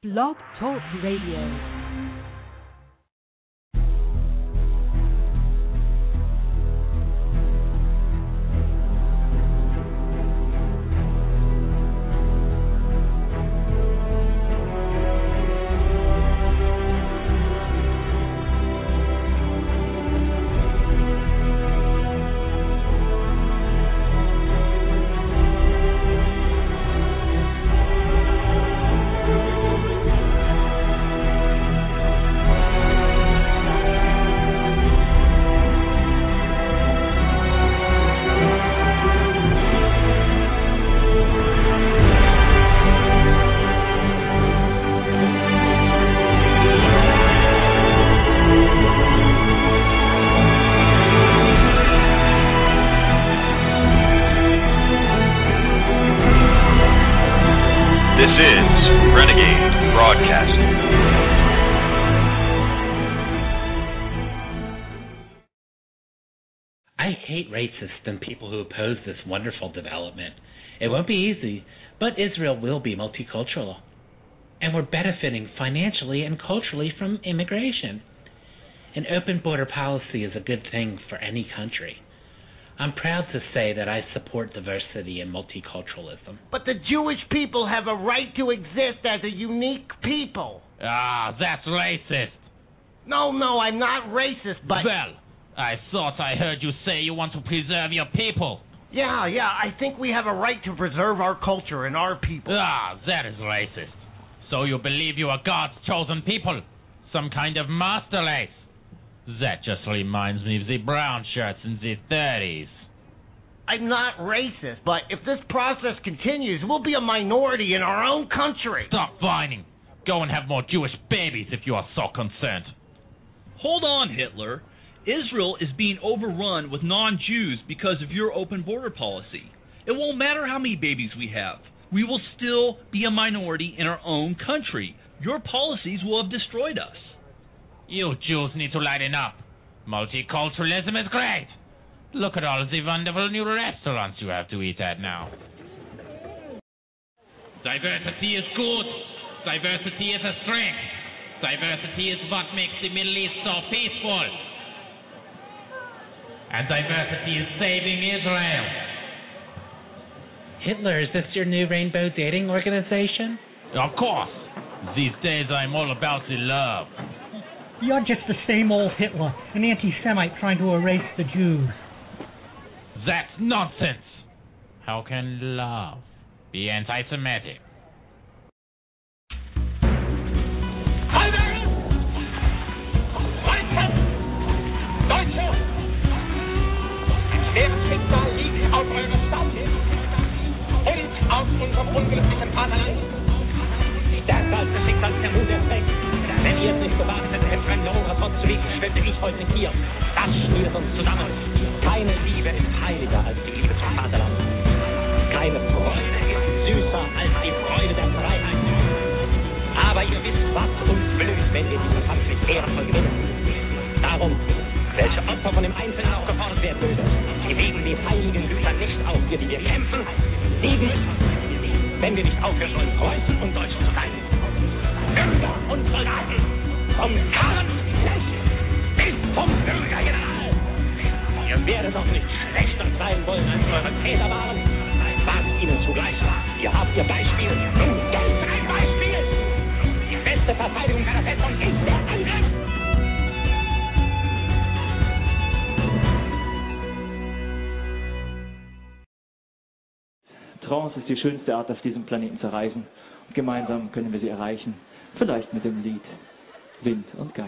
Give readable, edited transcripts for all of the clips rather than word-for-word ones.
Blog Talk Radio. And people who oppose this wonderful development. It won't be easy, but Israel will be multicultural. And we're benefiting financially and culturally from immigration. An open border policy is a good thing for any country. I'm proud to say that I support diversity and multiculturalism. But the Jewish people have a right to exist as a unique people. Ah, that's racist. No, I'm not racist, but... Well, I thought I heard you say you want to preserve your people. Yeah, I think we have a right to preserve our culture and our people. Ah, that is racist. So you believe you are God's chosen people? Some kind of master race? That just reminds me of the brown shirts in the 30s. I'm not racist, but if this process continues, we'll be a minority in our own country. Stop whining. Go and have more Jewish babies if you are so concerned. Hold on, Hitler. Israel is being overrun with non-Jews because of your open border policy. It won't matter how many babies we have. We will still be a minority in our own country. Your policies will have destroyed us. You Jews need to lighten up. Multiculturalism is great. Look at all the wonderful new restaurants you have to eat at now. Diversity is good. Diversity is a strength. Diversity is what makes the Middle East so peaceful. And diversity is saving Israel. Hitler, is this your new rainbow dating organization? Of course. These days I'm all about the love. You're just the same old Hitler, an anti-Semite trying to erase the Jews. That's nonsense. How can love be anti-Semitic? Schweres Schicksal liegt auf eurer Stadt und auf unserem unglücklichen Vaterland. Stärker als das Schicksal der Mutter trägt. Wenn ihr es nicht gewagt hättet, in fremde Horizont zu liegen, stünde ich heute hier. Das schließt uns zusammen. Keine Liebe ist heiliger als die Liebe zum Vaterland. Keine Freude ist süßer als die Freude der Freiheit. Aber ihr wisst, was uns blüht, wenn wir diesen Kampf mit ehrenvoll gewinnen. Darum, welche Opfer von dem Einzelnen auch gefordert werden mögen, die wiegen die heiligen Güter nicht auf, für die wir kämpfen, siegen müssen, wenn wir nicht aufhören wollen, Preußen und Deutschen zu sein. Bürger und Soldaten, vom Karrenknecht bis zum Bürgergeneral. Ihr werdet doch nicht schlechter sein wollen, als eure Väter waren, war es ihnen zugleich. Ihr habt ihr Beispiel, nun gebt ein Beispiel. Die beste Verteidigung einer Festung ist der Angriff. Trance ist die schönste Art, auf diesem Planeten zu reisen. Und gemeinsam können wir sie erreichen. Vielleicht mit dem Lied Wind und Geige.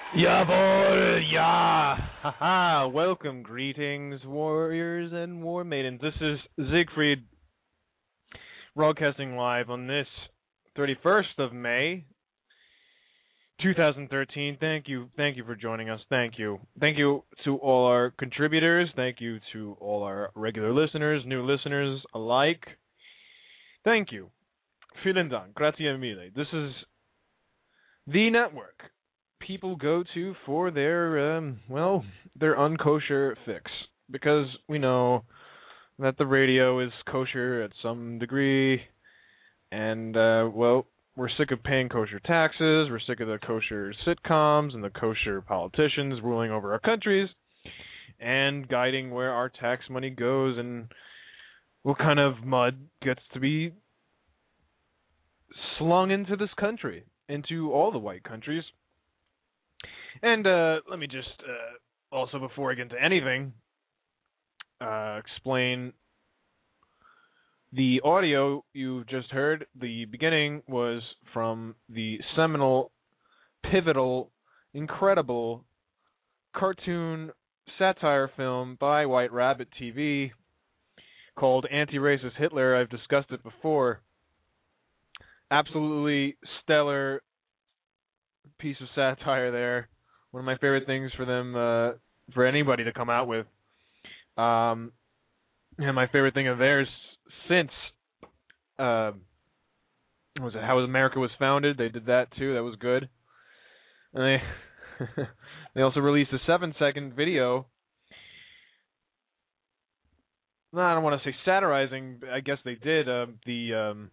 Jawohl, ja. Haha. Welcome, greetings, warriors and war maidens. This is Siegfried, broadcasting live on this 31st of May, 2013. Thank you for joining us. Thank you to all our contributors. Thank you to all our regular listeners, new listeners alike. Thank you. Vielen Dank. Grazie mille. This is the network people go to for their unkosher fix, because we know that the radio is kosher at some degree, and we're sick of paying kosher taxes, we're sick of the kosher sitcoms and the kosher politicians ruling over our countries and guiding where our tax money goes and what kind of mud gets to be slung into this country, into all the white countries. And let me just, also before I get into anything, explain the audio you just heard. The beginning was from the seminal, pivotal, incredible cartoon satire film by White Rabbit TV called Anti-Racist Hitler. I've discussed it before. Absolutely stellar piece of satire there. One of my favorite things for them, for anybody to come out with. And my favorite thing of theirs since, How America Was Founded. They did that too. That was good. And they also released a 7-second video. No, I don't want to say satirizing. I guess they did. The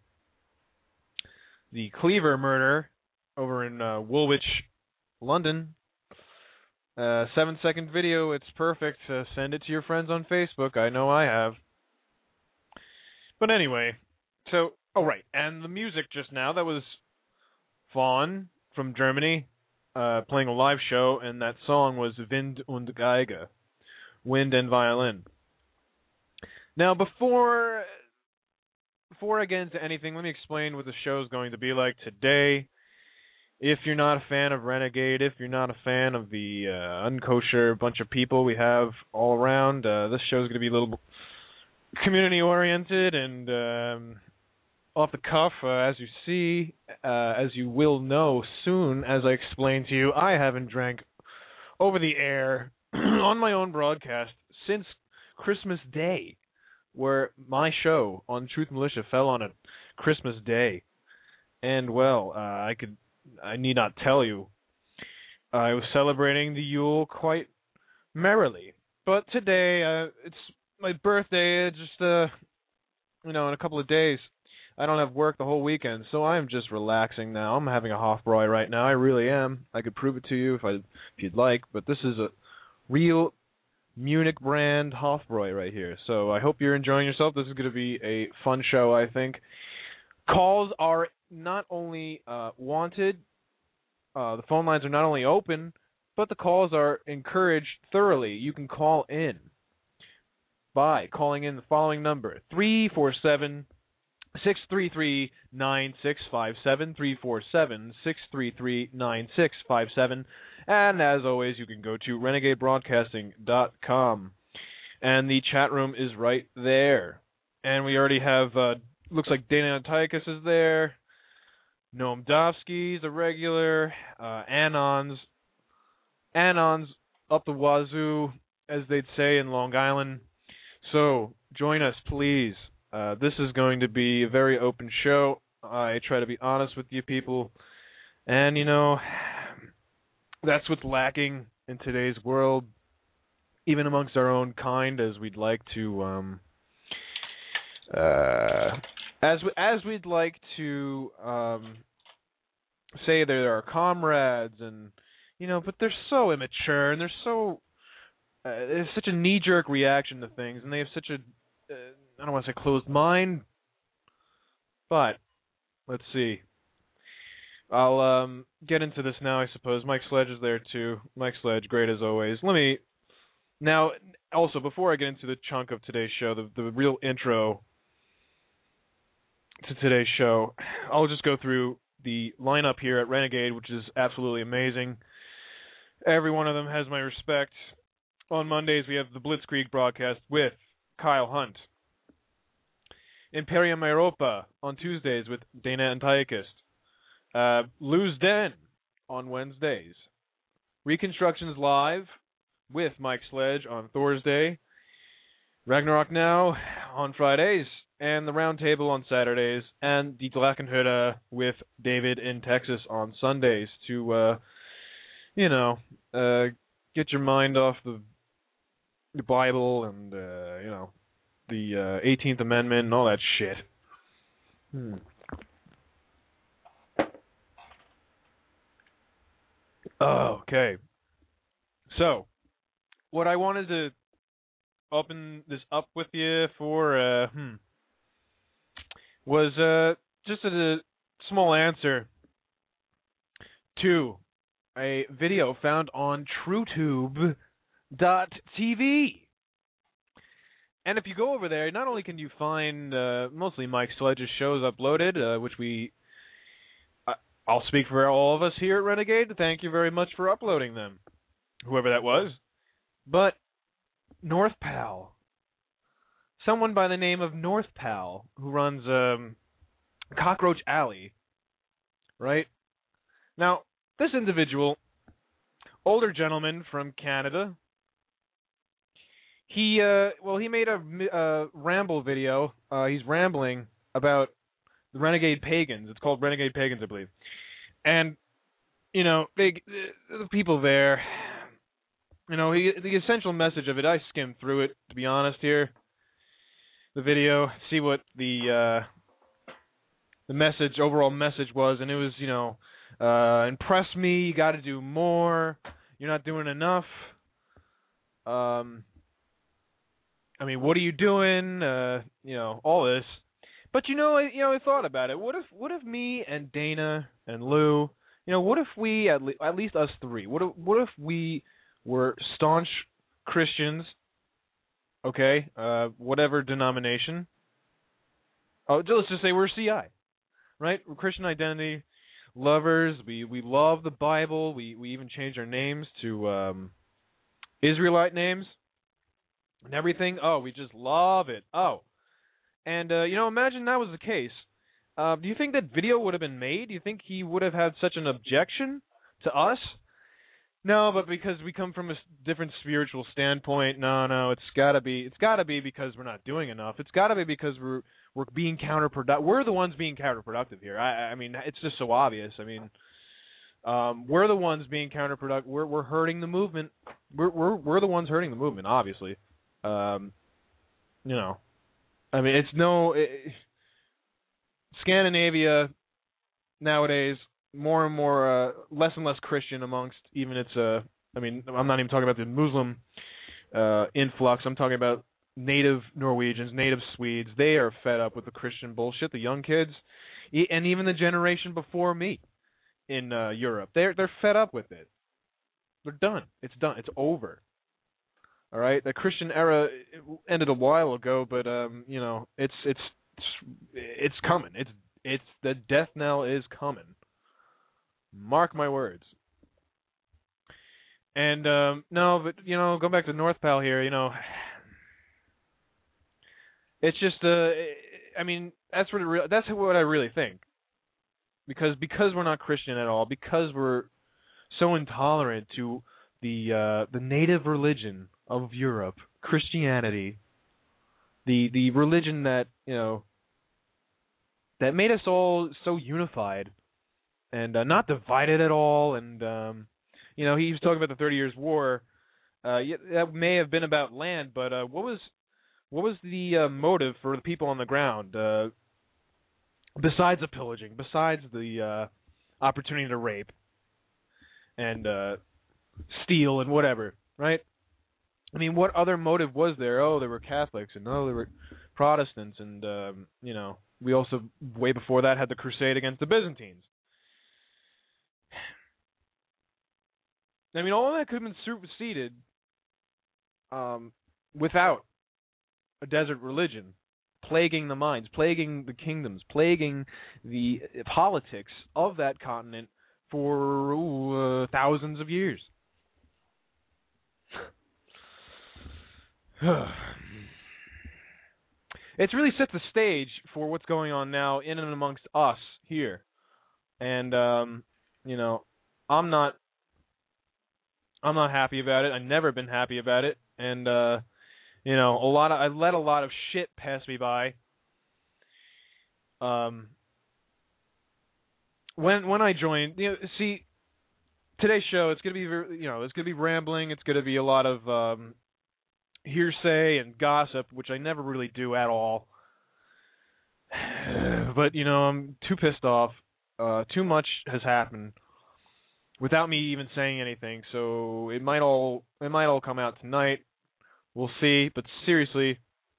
Cleaver murder over in Woolwich, London. 7-second video. It's perfect. Send it to your friends on Facebook. I know I have. But anyway, so, right. And the music just now, that was Vaughn from Germany playing a live show, and that song was Wind und Geige, wind and violin. Now, before I get into anything, let me explain what the show is going to be like today. If you're not a fan of Renegade, if you're not a fan of the unkosher bunch of people we have all around, this show is going to be a little community-oriented and off the cuff. As you see, as you will know soon, as I explain to you, I haven't drank over the air on my own broadcast since Christmas Day, where my show on Truth Militia fell on a Christmas Day. And, well, I need not tell you, I was celebrating the Yule quite merrily. But today, it's my birthday, just, in a couple of days. I don't have work the whole weekend, so I'm just relaxing now. I'm having a Hofbräu right now. I really am. I could prove it to you if you'd like, but this is a real Munich brand Hofbräu right here. So I hope you're enjoying yourself. This is going to be a fun show, I think. Calls are not only wanted, the phone lines are not only open, but the calls are encouraged thoroughly. You can call in by calling in the following number, 347-633-9657, 347-633-9657, and as always, you can go to renegadebroadcasting.com, and the chat room is right there. And we already have, looks like Dana Antiochus is there, Noam Dovsky's a regular, Anon's up the wazoo, as they'd say in Long Island. So, join us, please. This is going to be a very open show. I try to be honest with you people. And, that's what's lacking in today's world, even amongst our own kind, as we'd like to, as we'd like to say they're our comrades, and, but they're so immature, and they're so, there's such a knee-jerk reaction to things, and they have such a, I don't want to say closed mind, but let's see. I'll get into this now, I suppose. Mike Sledge is there too. Mike Sledge, great as always. Let me now, also before I get into the chunk of today's show, the real intro to today's show, I'll just go through the lineup here at Renegade, which is absolutely amazing. Every one of them has my respect. On Mondays, we have the Blitzkrieg broadcast with Kyle Hunt. Imperium Europa on Tuesdays with Dana Antiochist. Lose Den on Wednesdays. Reconstructions Live with Mike Sledge on Thursday. Ragnarok Now on Fridays. And the Roundtable on Saturdays. And Die Drachenhütte with David in Texas on Sundays to, get your mind off the Bible and, the 18th Amendment and all that shit. Okay. So, what I wanted to open this up with you for was just a small answer to a video found on TrueTube.tv. And if you go over there, not only can you find mostly Mike Sledge's shows uploaded, which I'll speak for all of us here at Renegade. Thank you very much for uploading them, whoever that was. But NorthPal, someone by the name of NorthPal, who runs Cockroach Alley, right? Now, this individual, older gentleman from Canada, he made a ramble video. He's rambling about the Renegade Pagans. It's called Renegade Pagans, I believe. And, the people there, the essential message of it, I skimmed through it, to be honest here, the video, see what the overall message was, and it was, impress me, you got to do more, you're not doing enough. What are you doing? All this. But I thought about it. What if me and Dana and Lou, what if we at least us three? What if we were staunch Christians? Okay, whatever denomination. Oh, let's just say we're CI, right? We're Christian identity lovers. We love the Bible. We even changed our names to Israelite names and everything. Oh, we just love it. Oh. And, imagine that was the case. Do you think that video would have been made? Do you think he would have had such an objection to us? No, but because we come from a different spiritual standpoint, no, it's gotta be because we're not doing enough. It's gotta be because we're being counterproductive. We're the ones being counterproductive here. I mean, it's just so obvious. I mean, we're the ones being counterproductive. We're hurting the movement. We're the ones hurting the movement, obviously. I mean, Scandinavia nowadays, more and more, less and less Christian amongst even its, I'm not even talking about the Muslim influx. I'm talking about native Norwegians, native Swedes. They are fed up with the Christian bullshit, the young kids, and even the generation before me in Europe. They're fed up with it. They're done. It's done. It's over. All right, the Christian era ended a while ago, but it's coming. It's the death knell is coming. Mark my words. And no, but go back to NorthPal here. It's just that's what I really think. Because we're not Christian at all, because we're so intolerant to the native religion of Europe, Christianity, the religion that that made us all so unified and not divided at all. And he was talking about the 30 Years' War. That may have been about land, but what was the motive for the people on the ground besides the pillaging, besides the opportunity to rape and steal and whatever, right? I mean, what other motive was there? Oh, there were Catholics, and oh, there were Protestants, and we also, way before that, had the crusade against the Byzantines. I mean, all of that could have been superseded without a desert religion plaguing the minds, plaguing the kingdoms, plaguing the politics of that continent for thousands of years. it's really set the stage for what's going on now in and amongst us here. And you know, I'm not happy about it. I've never been happy about it. And you know, I let a lot of shit pass me by. When I joined, you know, see, today's show, it's gonna be it's gonna be rambling. It's gonna be a lot of hearsay and gossip, which I never really do at all. But you know, I'm too pissed off. Too much has happened without me even saying anything. So it might all come out tonight. We'll see. But seriously,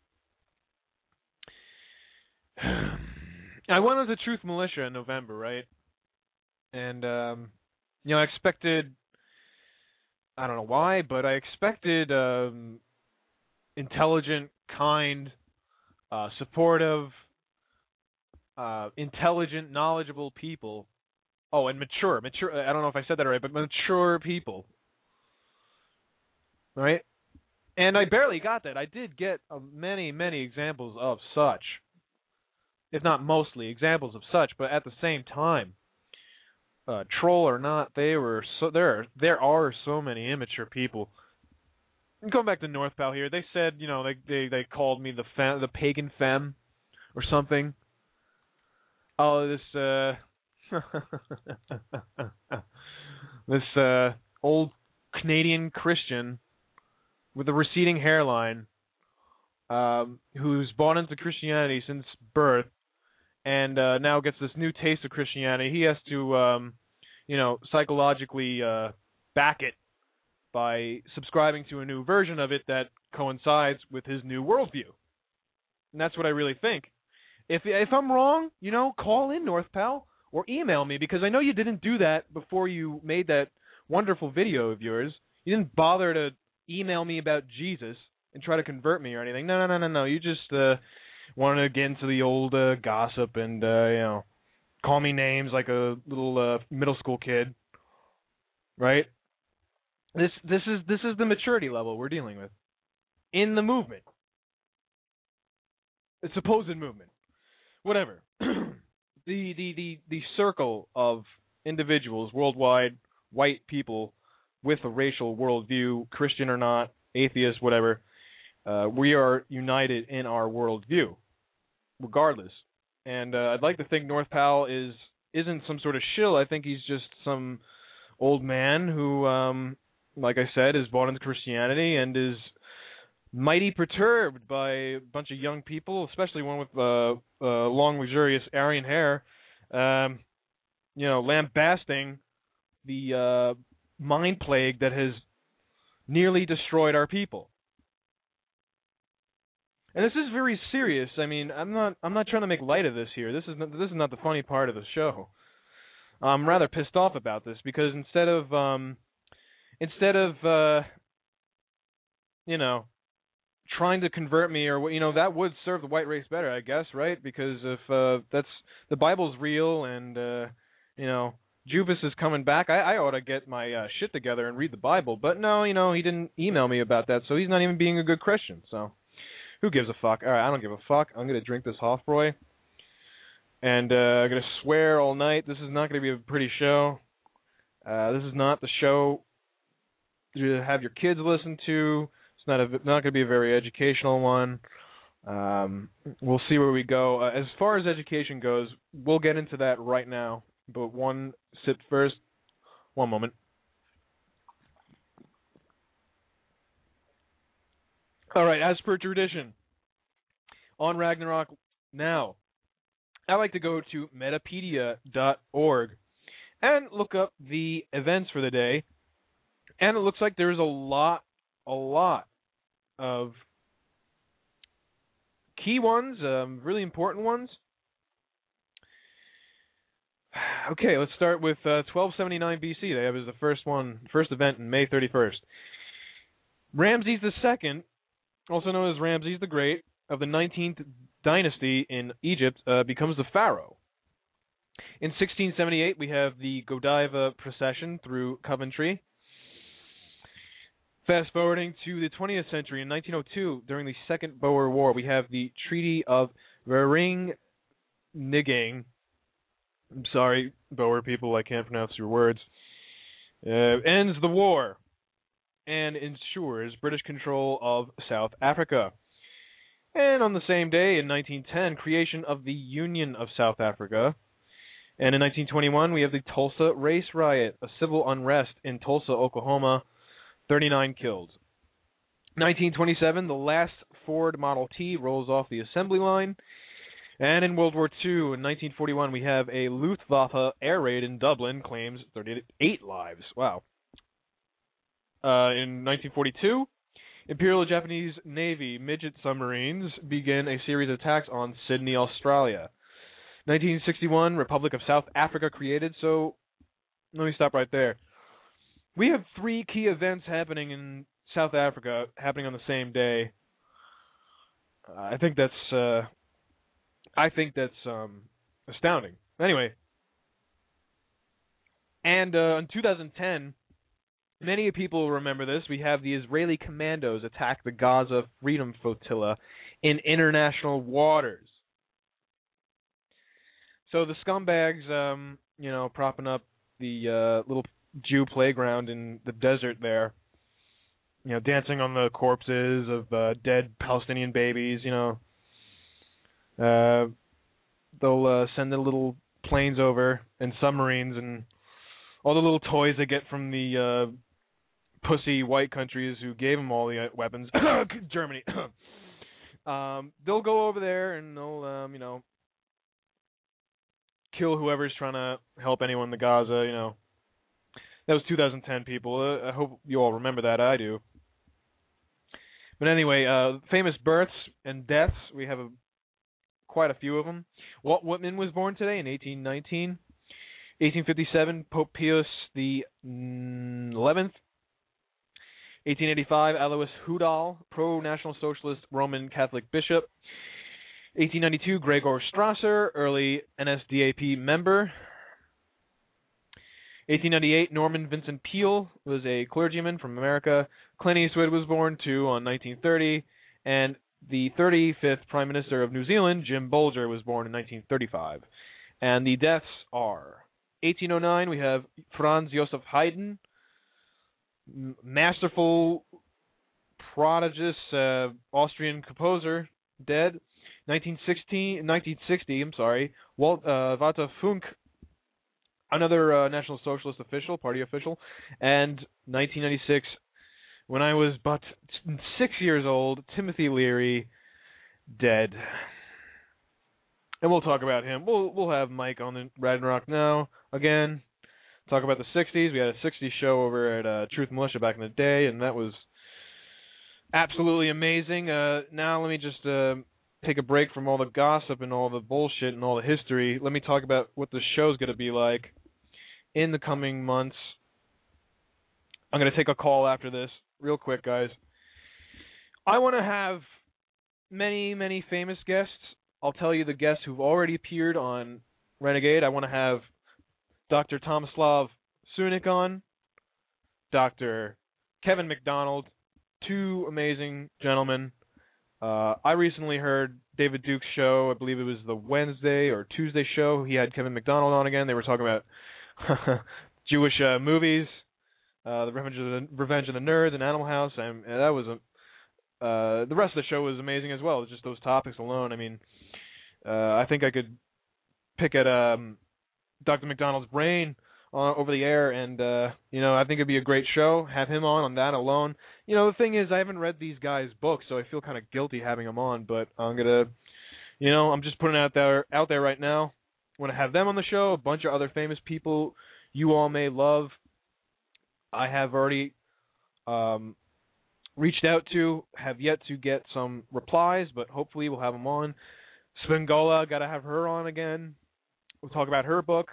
I went as a Truth Militia in November, right? And you know, I expected, I don't know why, but I expected intelligent, kind, supportive, intelligent, knowledgeable people. Oh, and mature. I don't know if I said that right, but mature people. Right? And I barely got that. I did get many, many examples of such. If not mostly, examples of such, but at the same time, troll or not, there are so many immature people. Going back to North Pal here, they said, you know, they called me the pagan femme or something. Oh, this old Canadian Christian with a receding hairline, who's bought into Christianity since birth, and now gets this new taste of Christianity. He has to, you know, psychologically back it by subscribing to a new version of it that coincides with his new worldview. And that's what I really think. If I'm wrong, you know, call in, North Pal, or email me, because I know you didn't do that before you made that wonderful video of yours. You didn't bother to email me about Jesus and try to convert me or anything. No. You just wanted to get into the old gossip and, you know, call me names like a little middle school kid, right? This is the maturity level we're dealing with in the movement, the supposed movement, whatever. the circle of individuals worldwide, white people with a racial worldview, Christian or not, atheist, whatever. We are united in our worldview, regardless. And I'd like to think North Pal isn't some sort of shill. I think he's just some old man who, like I said, is bought into Christianity and is mighty perturbed by a bunch of young people, especially one with long, luxurious Aryan hair, you know, lambasting the mind plague that has nearly destroyed our people. And this is very serious. I mean, I'm not trying to make light of this here. This is not the funny part of the show. I'm rather pissed off about this because instead of you know, trying to convert me, or you know, that would serve the white race better, I guess, right? Because if that's the Bible's real and you know, Juvis is coming back, I ought to get my shit together and read the Bible. But no, you know, he didn't email me about that, so he's not even being a good Christian. So who gives a fuck? All right, I don't give a fuck. I'm gonna drink this Hofbräu, and I'm gonna swear all night. This is not gonna be a pretty show. This is not the show to have your kids listen to. It's not going to be a very educational one. We'll see where we go. As far as education goes, we'll get into that right now. But one sip first. One moment. All right, as per tradition, on Ragnarok Now, I like to go to metapedia.org and look up the events for the day. And it looks like there's a lot of key ones, really important ones. Okay, let's start with 1279 BC. That was the first event in May 31st. Ramses II, also known as Ramses the Great, of the 19th dynasty in Egypt, becomes the pharaoh. In 1678, we have the Godiva procession through Coventry. Fast forwarding to the 20th century, in 1902, during the Second Boer War, we have the Treaty of Vereeniging. I'm sorry, Boer people, I can't pronounce your words. Ends the war and ensures British control of South Africa. And on the same day, in 1910, creation of the Union of South Africa. And in 1921, we have the Tulsa Race Riot, a civil unrest in Tulsa, Oklahoma, 39 killed. 1927, the last Ford Model T rolls off the assembly line. And in World War II, in 1941, we have a Luftwaffe air raid in Dublin, claims 38 lives. Wow. In 1942, Imperial Japanese Navy midget submarines begin a series of attacks on Sydney, Australia. 1961, Republic of South Africa created. So, let me stop right there. We have 3 key events happening in South Africa, happening on the same day. I think that's astounding. Anyway, and in 2010, many people remember this. We have the Israeli commandos attack the Gaza Freedom Flotilla in international waters. So the scumbags, propping up the little Jew playground in the desert there, dancing on the corpses of dead Palestinian babies, they'll send the little planes over and submarines and all the little toys they get from the pussy white countries who gave them all the weapons. Germany. They'll go over there and they'll, kill whoever's trying to help anyone in the Gaza, That was 2010, people. I hope you all remember that. I do. But anyway, famous births and deaths. We have quite a few of them. Walt Whitman was born today in 1819. 1857, Pope Pius XI. 1885, Alois Hudal, pro-National Socialist Roman Catholic bishop. 1892, Gregor Strasser, early NSDAP member. 1898, Norman Vincent Peale was a clergyman from America. Clint Eastwood was born, too, on 1930. And the 35th Prime Minister of New Zealand, Jim Bolger, was born in 1935. And the deaths are 1809, we have Franz Joseph Haydn, masterful, prodigious Austrian composer, dead. 1960, Walter Funk, another National Socialist official, party official, and 1996, when I was but 6 years old, Timothy Leary, dead. And we'll talk about him. We'll have Mike on the Ragnarok now again. Talk about the 60s. We had a 60s show over at Truth Militia back in the day, and that was absolutely amazing. Now let me just take a break from all the gossip and all the bullshit and all the history. Let me talk about what the show's going to be like in the coming months. I'm going to take a call after this. Real quick, guys. I want to have many, many famous guests. I'll tell you the guests who've already appeared on Renegade. I want to have Dr. Tomislav Sunik on, Dr. Kevin McDonald, 2 amazing gentlemen. I recently heard David Duke's show. I believe it was the Wednesday or Tuesday show. He had Kevin McDonald on again. They were talking about Jewish movies, the Revenge of the Nerds, and Animal House. And that was the rest of the show was amazing as well. It's just those topics alone. I mean, I think I could pick at Dr. McDonald's brain over the air, and I think it'd be a great show. Have him on that alone. The thing is, I haven't read these guys' books, so I feel kind of guilty having them on. But I'm gonna, I'm just putting it out there right now. I want to have them on the show. A bunch of other famous people you all may love. I have already reached out to, have yet to get some replies, but hopefully we'll have them on. Svengola, got to have her on again. We'll talk about her book.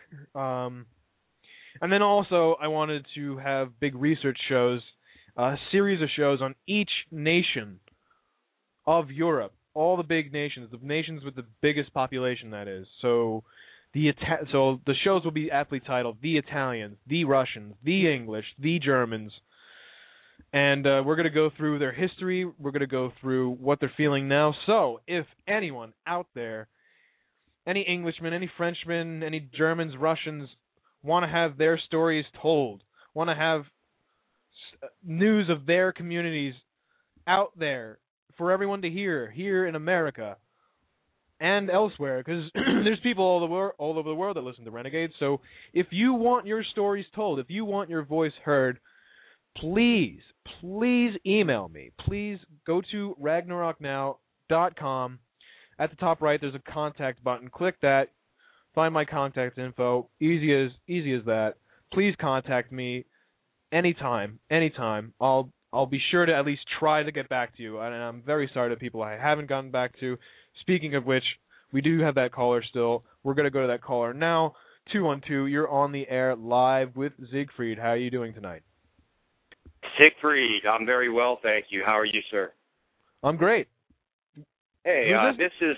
And then also I wanted to have big research shows, a series of shows on each nation of Europe, all the big nations, the nations with the biggest population, that is. So the shows will be aptly titled The Italians, The Russians, The English, The Germans, And we're going to go through their history. We're going to go through what they're feeling now. So if anyone out there, any Englishmen, any Frenchmen, any Germans, Russians, want to have their stories told, want to have news of their communities out there for everyone to hear here in America and elsewhere, because there's people all over the world that listen to Renegades. So if you want your stories told, if you want your voice heard, please email me. Please go to ragnaroknow.com. At the top right, there's a contact button. Click that. Find my contact info. Easy as that. Please contact me anytime. I'll be sure to at least try to get back to you. And I'm very sorry to people I haven't gotten back to. Speaking of which, we do have that caller still. We're going to go to that caller now. 212, you're on the air live with Siegfried. How are you doing tonight? Siegfried, I'm very well, thank you. How are you, sir? I'm great. Hey, this is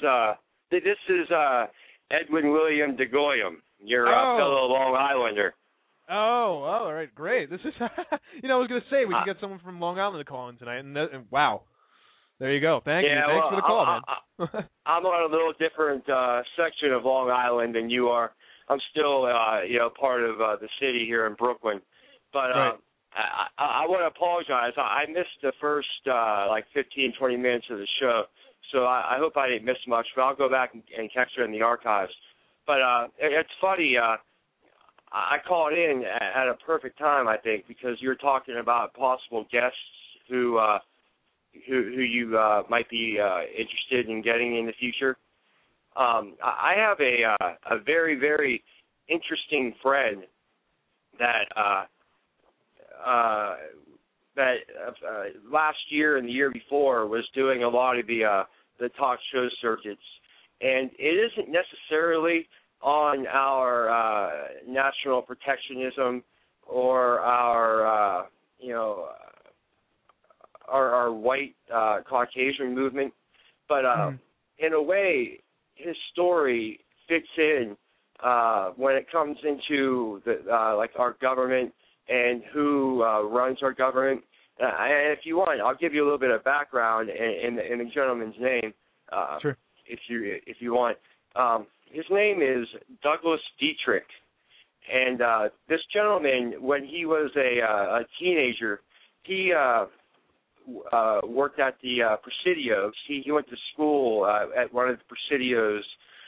Edwin William de Goyam, your fellow Long Islander. Oh, all right, great. This is, I was going to say we could get someone from Long Island to call in tonight, and wow, there you go. Thanks for the call, man. I'm on a little different section of Long Island than you are. I'm still, part of the city here in Brooklyn, but right. I want to apologize. I missed the first 15, 20 minutes of the show. So I hope I didn't miss much, but I'll go back and catch it in the archives. But it's funny, I called in at a perfect time, I think, because you're talking about possible guests who you might be interested in getting in the future. I have a very, very interesting friend that last year and the year before was doing a lot of the talk show circuits, and it isn't necessarily on our national protectionism or our white Caucasian movement, but in a way, his story fits in when it comes into our government and who runs our government. And if you want, I'll give you a little bit of background in the gentleman's name, sure. if you want. His name is Douglas Dietrich, and this gentleman, when he was a teenager, he worked at the Presidios. He went to school at one of the Presidios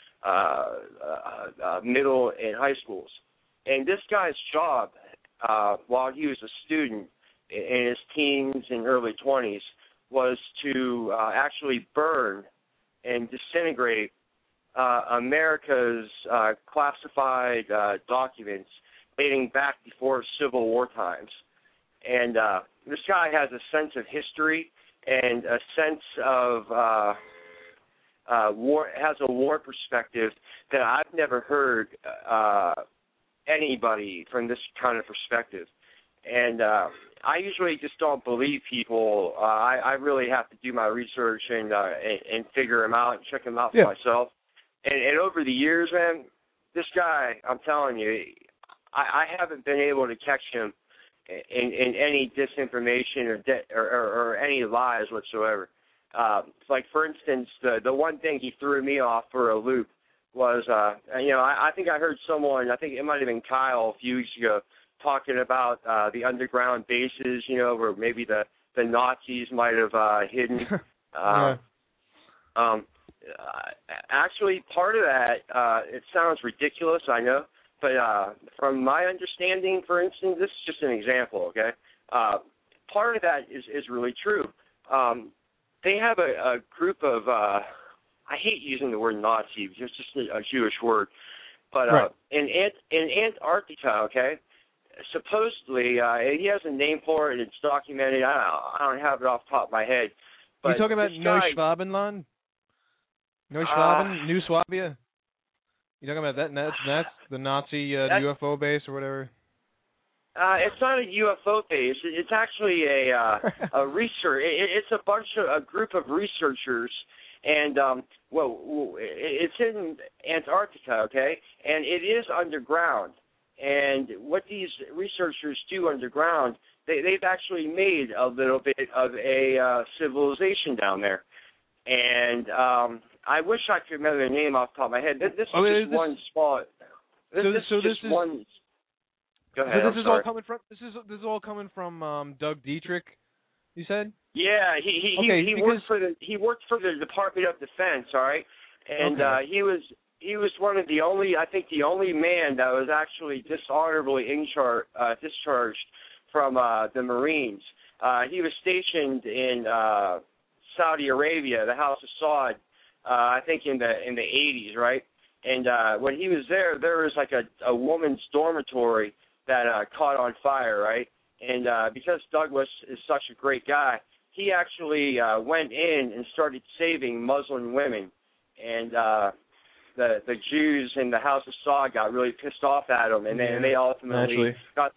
middle and high schools, and this guy's job while he was a student in his teens and early 20s was to actually burn and disintegrate America's classified documents dating back before Civil War times. And this guy has a sense of history and a sense of war, has a war perspective that I've never heard anybody from this kind of perspective. And I usually just don't believe people. I really have to do my research and figure them out and check them out for myself. And over the years, man, this guy, I'm telling you, I haven't been able to catch him in any disinformation or any lies whatsoever. Like, for instance, the one thing he threw me off for a loop was, I think I heard someone, I think it might have been Kyle a few weeks ago, talking about the underground bases, where maybe the Nazis might have hidden. Actually, part of that, it sounds ridiculous, I know, but from my understanding, for instance, this is just an example, okay? Part of that is really true. They have a group of, I hate using the word Nazi, because it's just a Jewish word, but in Antarctica, okay, supposedly, he has a name for it, it's documented, I don't have it off the top of my head. But you talking about Neuschwabenland? New Swabia? You talking about that? That's the Nazi UFO base or whatever? It's not a UFO base. It's actually a research. It's a group of researchers, and it's in Antarctica, okay, and it is underground. And what these researchers do underground, they've actually made a little bit of a civilization down there. And I wish I could remember the name off the top of my head. This is just one spot. This is one. Go ahead. So this is all coming from this is all coming from Doug Dietrich, you said? Yeah, he worked for the Department of Defense, all right? And he was one of the only man that was actually dishonorably discharged from the Marines. He was stationed in Saudi Arabia, the House of Saud, I think in the 80s, right? And when he was there was like a woman's dormitory that caught on fire, right? And because Douglas is such a great guy, he actually went in and started saving Muslim women. And the Jews in the House of Saud got really pissed off at him, and they ultimately got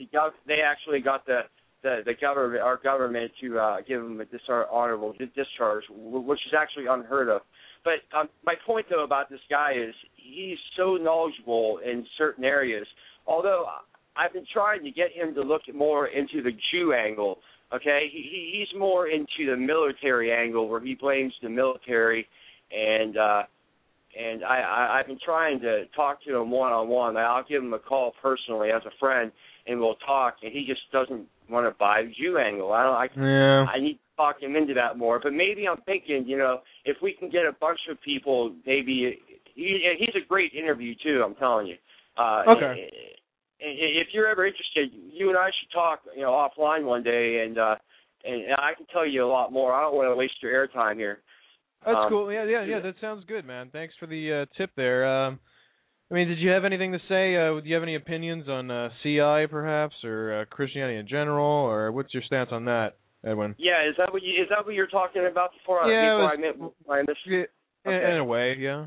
the government, our government, to give him a dishonorable discharge, which is actually unheard of. But my point, though, about this guy is he's so knowledgeable in certain areas. Although I've been trying to get him to look more into the Jew angle. Okay, he's more into the military angle, where he blames the military, and I've been trying to talk to him one-on-one. I'll give him a call personally as a friend, and we'll talk, and he just doesn't want to buy the Jew angle. I need to talk him into that more. But maybe I'm thinking, if we can get a bunch of people, maybe he's a great interview too. I'm telling you. Okay. If you're ever interested, you and I should talk, offline one day, and I can tell you a lot more. I don't want to waste your airtime here. That's cool. Yeah. That sounds good, man. Thanks for the tip there. Did you have anything to say? Do you have any opinions on CI, perhaps, or Christianity in general, or what's your stance on that, Edwin? Yeah, is that what you're talking about before I missed? Yeah, okay. In a way, yeah.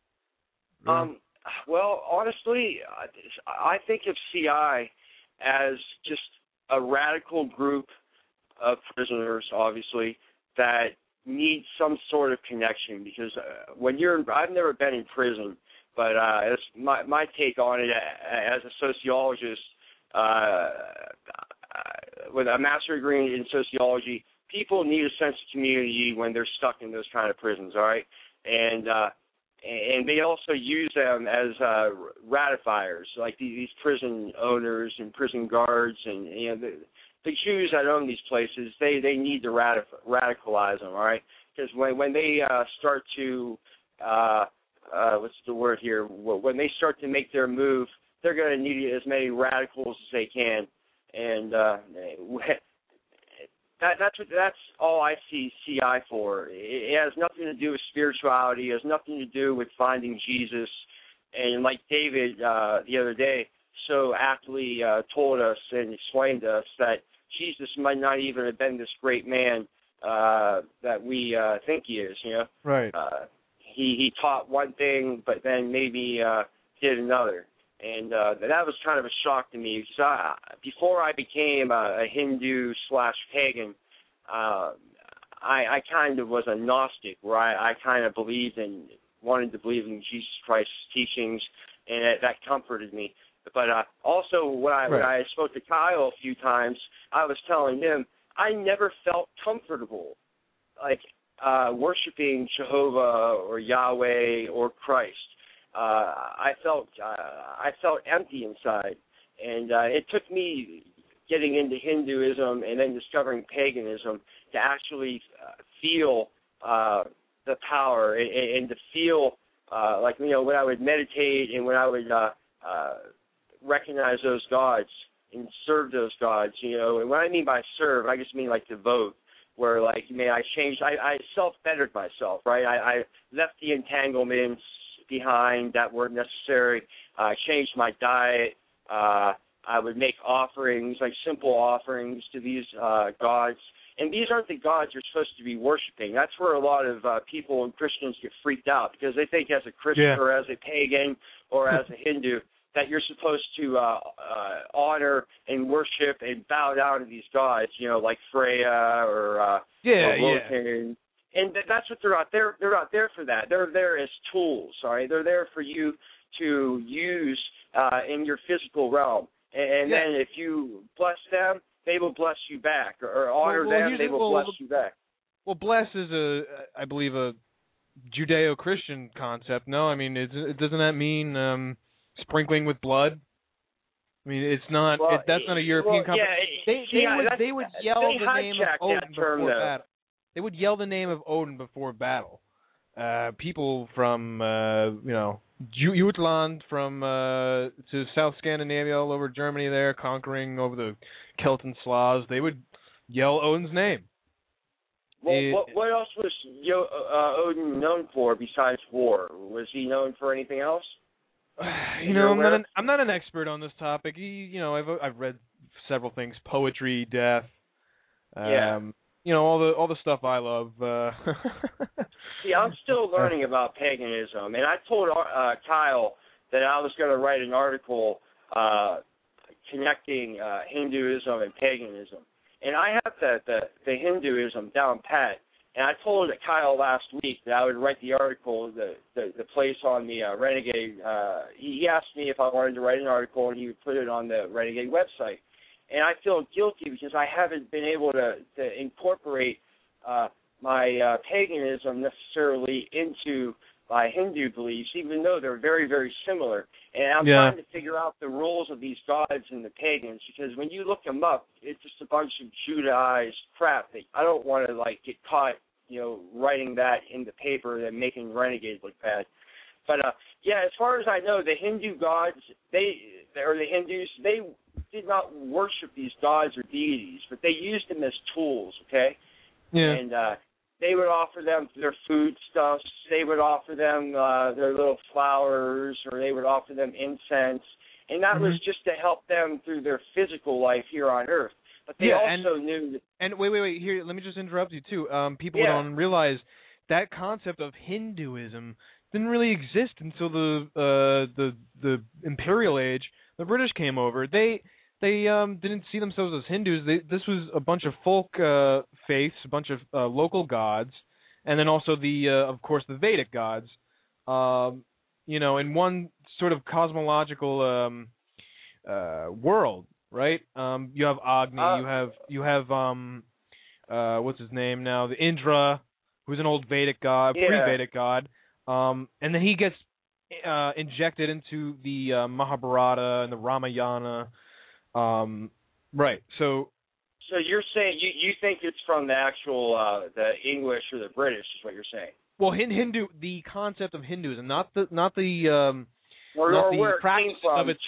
Well, honestly, I think of CI as just a radical group of prisoners, obviously, that need some sort of connection. Because I've never been in prison, but it's my take on it as a sociologist with a master's degree in sociology. People need a sense of community when they're stuck in those kind of prisons, all right? And they also use them as ratifiers, like these prison owners and prison guards, and the Jews that own these places. They need to radicalize them, all right? Because when they start to what's the word here? When they start to make their move, they're going to need as many radicals as they can, and that's all I see CI for. It has nothing to do with spirituality. It has nothing to do with finding Jesus. And like David the other day so aptly told us and explained to us that Jesus might not even have been this great man that we think he is. Right. He taught one thing, but then maybe did another. And that was kind of a shock to me. Because before I became a Hindu/pagan, I kind of was a Gnostic, where I kind of wanted to believe in Jesus Christ's teachings, and that comforted me. But also, when I spoke to Kyle a few times, I was telling him I never felt comfortable, like worshiping Jehovah or Yahweh or Christ. I felt empty inside, and it took me getting into Hinduism and then discovering paganism to actually feel the power and to feel when I would meditate and when I would recognize those gods and serve those gods. And what I mean by serve, I just mean like devote. Where I self-bettered myself, right? I left the entanglements behind that weren't necessary. I changed my diet. I would make offerings, like simple offerings to these gods. And these aren't the gods you're supposed to be worshiping. That's where a lot of people and Christians get freaked out, because they think as a Christian or as a pagan or as a Hindu that you're supposed to honor and worship and bow down to these gods, like Freya or Wotan. And that's what they're not there. They're not there for that. They're there as tools, all right? They're there for you to use in your physical realm. And then if you bless them, they will bless you back. Or honor them, they will bless you back. Well, bless is I believe, a Judeo-Christian concept. No, I mean, doesn't that mean sprinkling with blood? I mean, it's not. That's not a European concept. They would yell the name of Odin before battle. They would yell the name of Odin before battle. People from Jutland, from to South Scandinavia, all over Germany, there conquering over the Celtic Slavs, they would yell Odin's name. Well, what else was Odin known for besides war? Was he known for anything else? I'm not an expert on this topic. I've read several things: poetry, death. All the stuff I love. See, I'm still learning about paganism, and I told Kyle that I was going to write an article connecting Hinduism and paganism. And I have the Hinduism down pat. And I told Kyle last week that I would write the article, the place on the Renegade. He asked me if I wanted to write an article, and he would put it on the Renegade website. And I feel guilty because I haven't been able to incorporate my paganism necessarily into my Hindu beliefs, even though they're very, very similar. And I'm trying to figure out the roles of these gods and the pagans, because when you look them up, it's just a bunch of Judaized crap that I don't want to get caught, writing that in the paper and making Renegade look bad. But as far as I know, the Hindu gods, the Hindus, they did not worship these gods or deities, but they used them as tools. Okay. Yeah. And they would offer them their foodstuffs. They would offer them their little flowers, or they would offer them incense. And that was just to help them through their physical life here on Earth. But they also knew that... And wait, here, let me just interrupt you, too. People don't realize that concept of Hinduism didn't really exist until the Imperial Age. The British came over. They didn't see themselves as Hindus. This was a bunch of folk faiths, a bunch of local gods, and then also of course, the Vedic gods. In one sort of cosmological world, right? You have Agni, you have what's his name now? The Indra, who's an old Vedic god, pre-Vedic god, and then he gets injected into the Mahabharata and the Ramayana. Right. So you're saying you think it's from the actual the English or the British is what you're saying? Well, the concept of Hinduism, not the where practice it came from of it.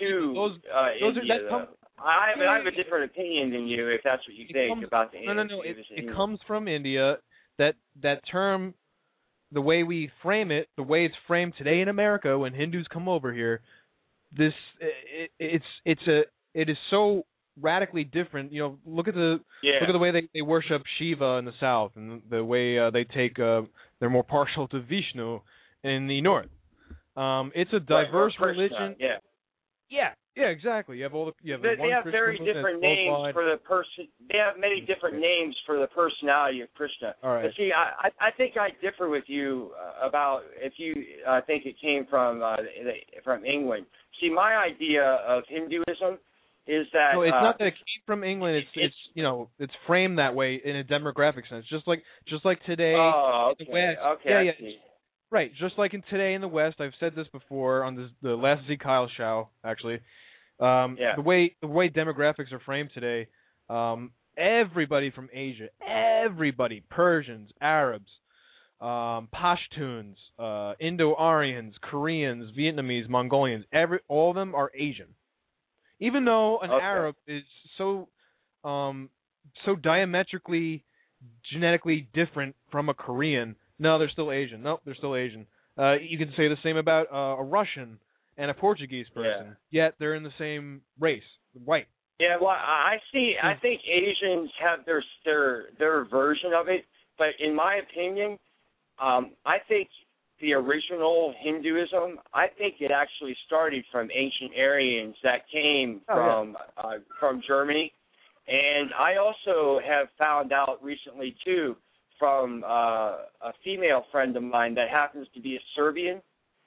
I have a different opinion than you, if that's what you think about the Hindu. No. It comes from India. That term, the way we frame it, the way it's framed today in America, when Hindus come over here, it is so radically different. Look at the way they worship Shiva in the south, and the way they take they're more partial to Vishnu in the north. It's a diverse religion. Yeah, exactly. You have they have very different names for the person. They have many different names for the personality of Krishna. All right. But see, I think I differ with you about if you think it came from England. See, my idea of Hinduism is that no, it's not that it came from England. It's framed that way in a demographic sense, just like today. Oh, okay. In the West. Okay, I see. Right, just like in today in the West. I've said this before on the last Z Kyle show, actually. The way demographics are framed today, everybody from Asia, Persians, Arabs, Pashtuns, Indo-Aryans, Koreans, Vietnamese, Mongolians, all of them are Asian. Even though an Arab is so diametrically genetically different from a Korean, no, they're still Asian. You can say the same about a Russian and a Portuguese person, yet they're in the same race, white. Yeah, well, I see. I think Asians have their version of it, but in my opinion, I think the original Hinduism, I think it actually started from ancient Aryans that came from Germany, and I also have found out recently too from a female friend of mine that happens to be a Serbian.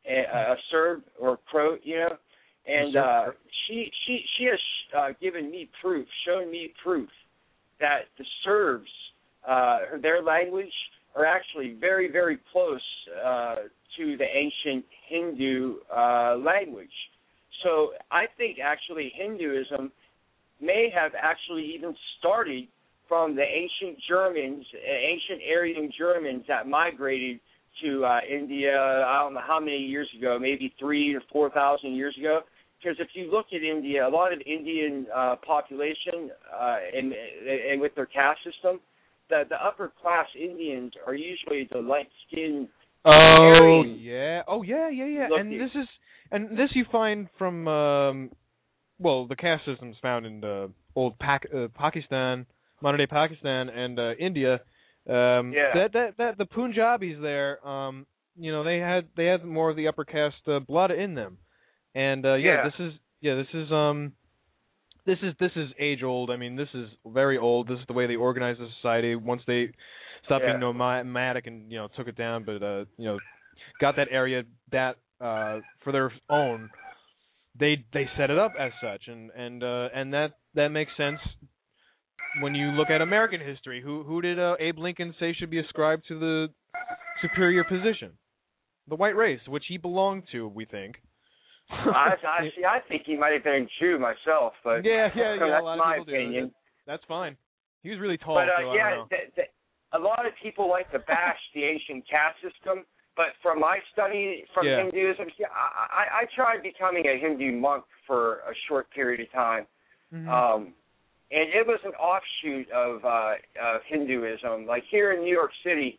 a Serb or Croat, and she has given me proof, shown me proof that the Serbs, their language, are actually very, very close to the ancient Hindu language. So I think actually Hinduism may have actually even started from the ancient Germans, ancient Aryan Germans that migrated to India, I don't know how many years ago, maybe 3,000 to 4,000 years ago. Because if you look at India, a lot of Indian population and with their caste system, the upper class Indians are usually the light-skinned. Yeah. Looking. And this you find from the caste systems found in the old Pakistan, modern day Pakistan, and India. That the Punjabis there, they had more of the upper caste blood in them, and this is age old. I mean, this is very old. This is the way they organized the society once they stopped being nomadic and took it down, but got that area for their own. They set it up as such, and that makes sense. When you look at American history, who did Abe Lincoln say should be ascribed to the superior position? The white race, which he belonged to, we think. I think he might have been a Jew myself, but that's my opinion. That's fine. He was really tall. But so I don't know. A lot of people like to bash the ancient caste system, but from my study from Hinduism, I tried becoming a Hindu monk for a short period of time. Mm-hmm. And it was an offshoot of Hinduism. Like here in New York City,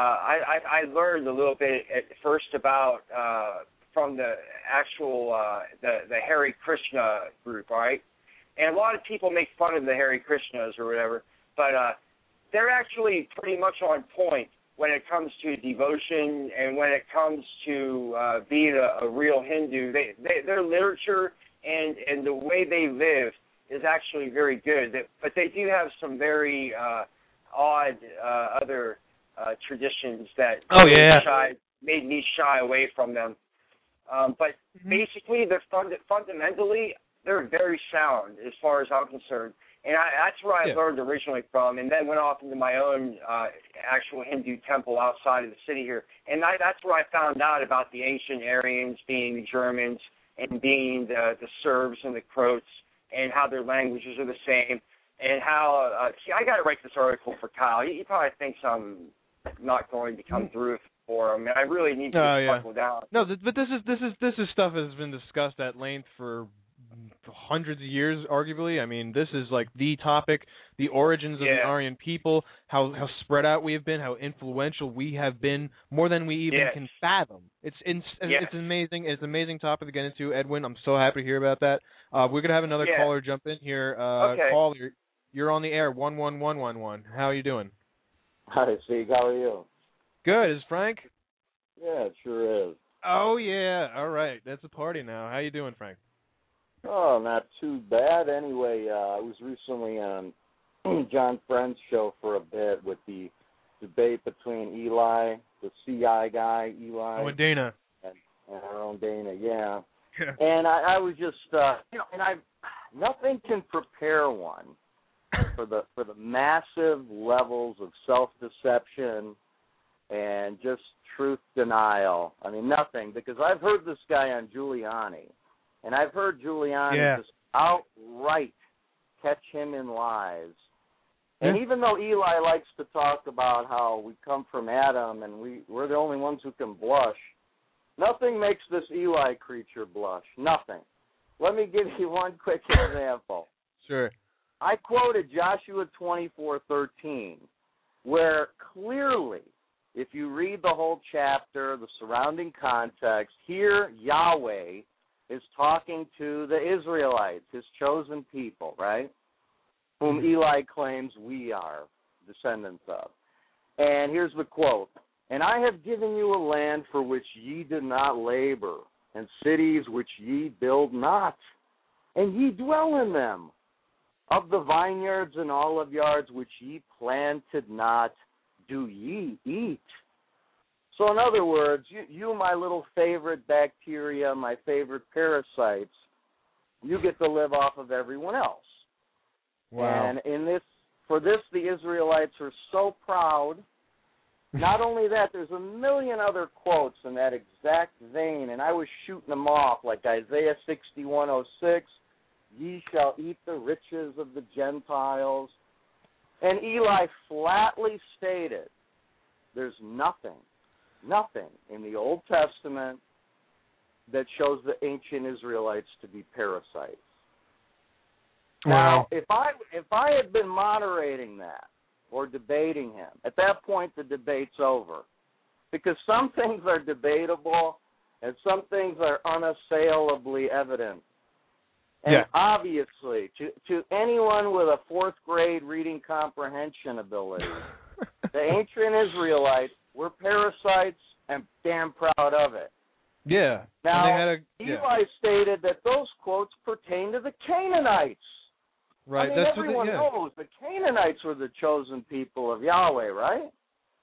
I learned a little bit at first about from the actual the Hare Krishna group, right? And a lot of people make fun of the Hare Krishnas or whatever, but they're actually pretty much on point when it comes to devotion and when it comes to being a real Hindu. Their literature and the way they live is actually very good, but they do have some very odd other traditions that made me shy away from them. But basically, fundamentally, they're very sound as far as I'm concerned. And that's where I learned originally from, and then went off into my own actual Hindu temple outside of the city here. And that's where I found out about the ancient Aryans being the Germans and being the Serbs and the Croats, and how their languages are the same, and how I got to write this article for Kyle. He probably thinks I'm not going to come through for him, and I really need to buckle down. No, but this is stuff that has been discussed at length for hundreds of years, arguably. I mean, this is like the topic, the origins of the Aryan people, how spread out we have been, how influential we have been, more than we even can fathom. It's amazing. It's an amazing topic to get into, Edwin. I'm so happy to hear about that. We're gonna have another caller jump in here. Caller, you're on the air. 11111. How are you doing? Hi, Steve. How are you? Good. Is Frank? Yeah, it sure is. Oh yeah. All right. That's a party now. How you doing, Frank? Oh, not too bad. Anyway, I was recently on John Friend's show for a bit with the debate between Eli, the CI guy, Eli. Oh, and Dana. And our own Dana, yeah. And I was just, and nothing can prepare one for the massive levels of self-deception and just truth denial. I mean, nothing, because I've heard this guy on Giuliani. And I've heard Giuliani just outright catch him in lies. And even though Eli likes to talk about how we come from Adam and we're the only ones who can blush, nothing makes this Eli creature blush. Nothing. Let me give you one quick example. Sure. I quoted Joshua 24:13, where clearly, if you read the whole chapter, the surrounding context, here Yahweh is talking to the Israelites, his chosen people, right? Whom Eli claims we are descendants of. And here's the quote. And I have given you a land for which ye did not labor, and cities which ye build not, and ye dwell in them. Of the vineyards and olive yards which ye planted not, do ye eat. So in other words, you my little favorite bacteria, my favorite parasites, you get to live off of everyone else. Wow. And for this, the Israelites are so proud. Not only that, there's a million other quotes in that exact vein, and I was shooting them off, like Isaiah 61:06, ye shall eat the riches of the Gentiles. And Eli flatly stated, there's nothing in the Old Testament that shows the ancient Israelites to be parasites. Wow. Now, if I had been moderating that or debating him, at that point the debate's over. Because some things are debatable and some things are unassailably evident. And obviously, to anyone with a fourth grade reading comprehension ability, the ancient Israelites were parasites and damn proud of it. Yeah. Now, Eli stated that those quotes pertain to the Canaanites. Right. I mean, everyone knows the Canaanites were the chosen people of Yahweh, right?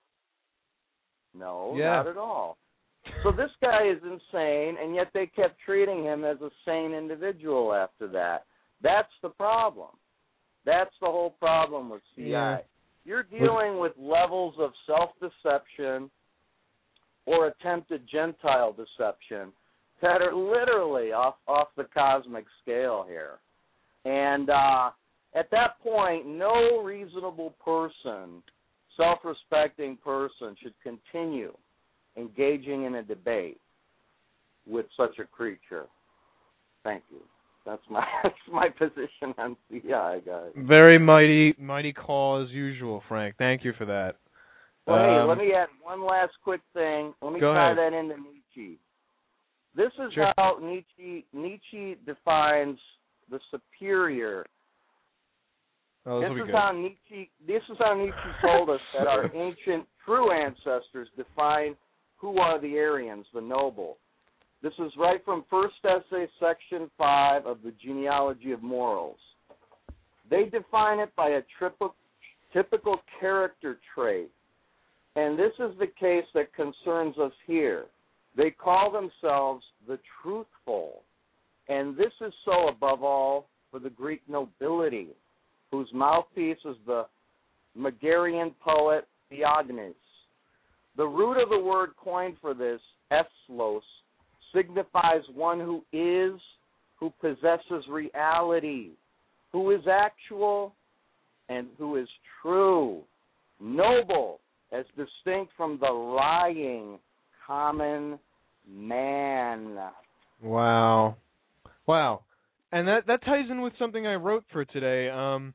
No, not at all. So this guy is insane, and yet they kept treating him as a sane individual after that. That's the problem. That's the whole problem with CI. Yeah. You're dealing with levels of self-deception or attempted Gentile deception that are literally off the cosmic scale here. And at that point, no reasonable person, self-respecting person, should continue engaging in a debate with such a creature. Thank you. That's my position on CI, guys. Very mighty call as usual, Frank. Thank you for that. Well, hey, let me add one last quick thing. Let me tie that into Nietzsche. This is how Nietzsche defines the superior. This is how Nietzsche told us that our ancient true ancestors define who are the Aryans, the noble. This is right from First Essay, Section 5 of the Genealogy of Morals. They define it by a typical character trait. And this is the case that concerns us here. They call themselves the truthful. And this is so above all for the Greek nobility, whose mouthpiece is the Megarian poet Theognis. The root of the word coined for this, eslos, signifies one who is, who possesses reality, who is actual, and who is true, noble, as distinct from the lying common man. Wow. And that ties in with something I wrote for today.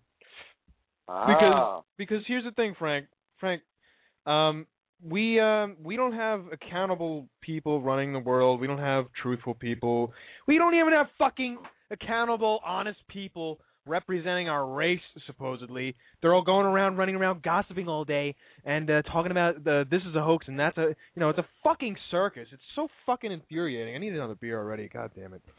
Because here's the thing, Frank. We don't have accountable people running the world. We don't have truthful people. We don't even have fucking accountable, honest people representing our race, supposedly. They're all going around, running around, gossiping all day, and talking about this is a hoax and that's a, it's a fucking circus. It's so fucking infuriating. I need another beer already. God damn it.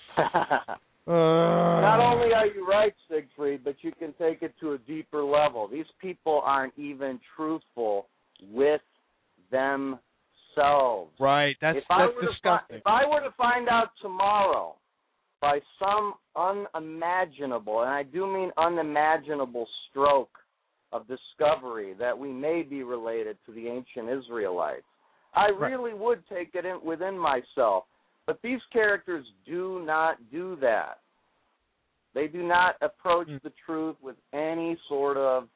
Not only are you right, Siegfried, but you can take it to a deeper level. These people aren't even truthful with themselves. Right, that's disgusting. If I were to find out tomorrow by some unimaginable, and I do mean unimaginable stroke of discovery that we may be related to the ancient Israelites, I really would take it within myself. But these characters do not do that. They do not approach the truth with any sort of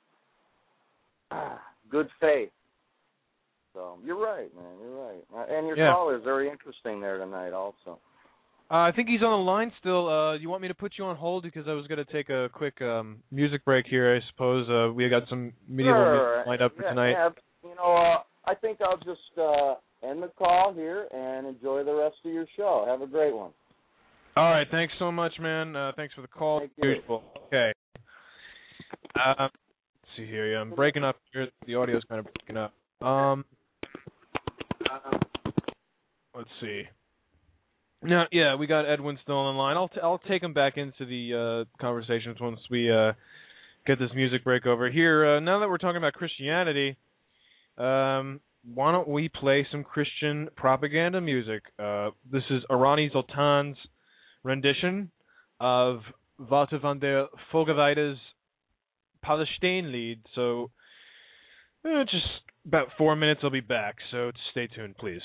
good faith. So you're right, man. You're right. And your caller is very interesting there tonight also. I think he's on the line still. You want me to put you on hold because I was going to take a quick music break here, I suppose. We got some medieval music lined up for tonight. Yeah. I think I'll just end the call here and enjoy the rest of your show. Have a great one. All right. Thanks so much, man. Thanks for the call. Thank you. Okay. Let's see here. Yeah, I'm breaking up here. The audio's kind of breaking up. Let's see. Now, we got Edwin still on the line. I'll take him back into the conversations once we get this music break over here. Now that we're talking about Christianity, why don't we play some Christian propaganda music? This is Arani Zoltan's rendition of Wouter van der Vogelweide's Palestijnlied. So, just about 4 minutes, I'll be back, so stay tuned, please.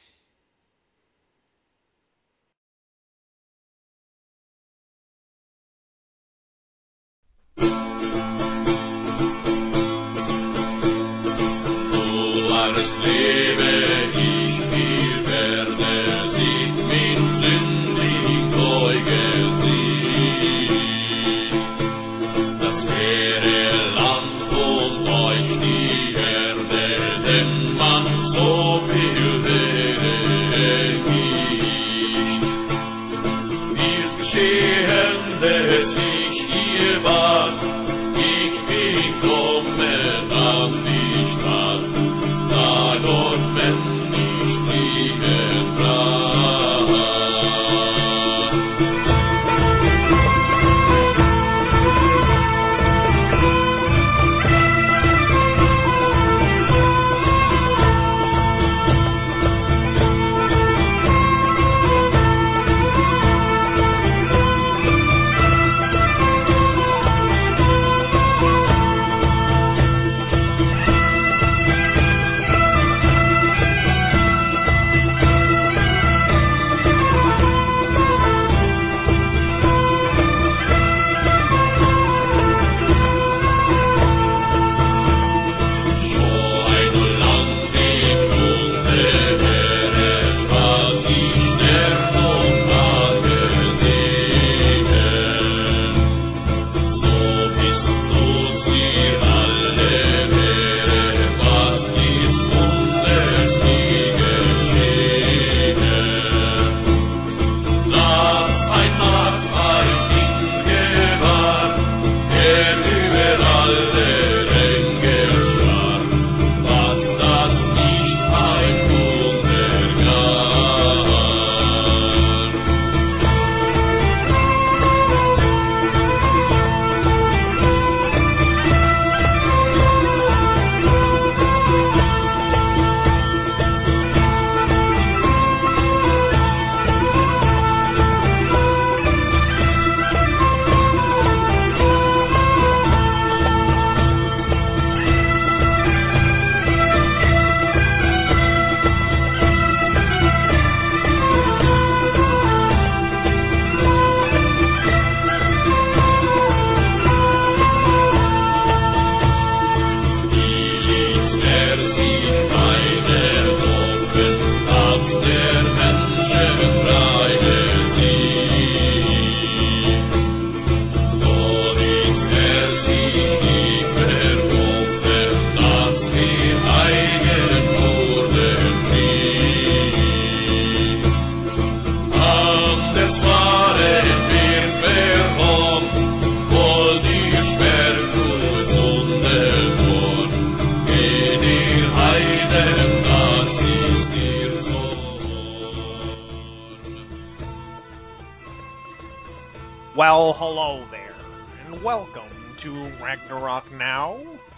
Well, hello there, and welcome to Ragnarok Now.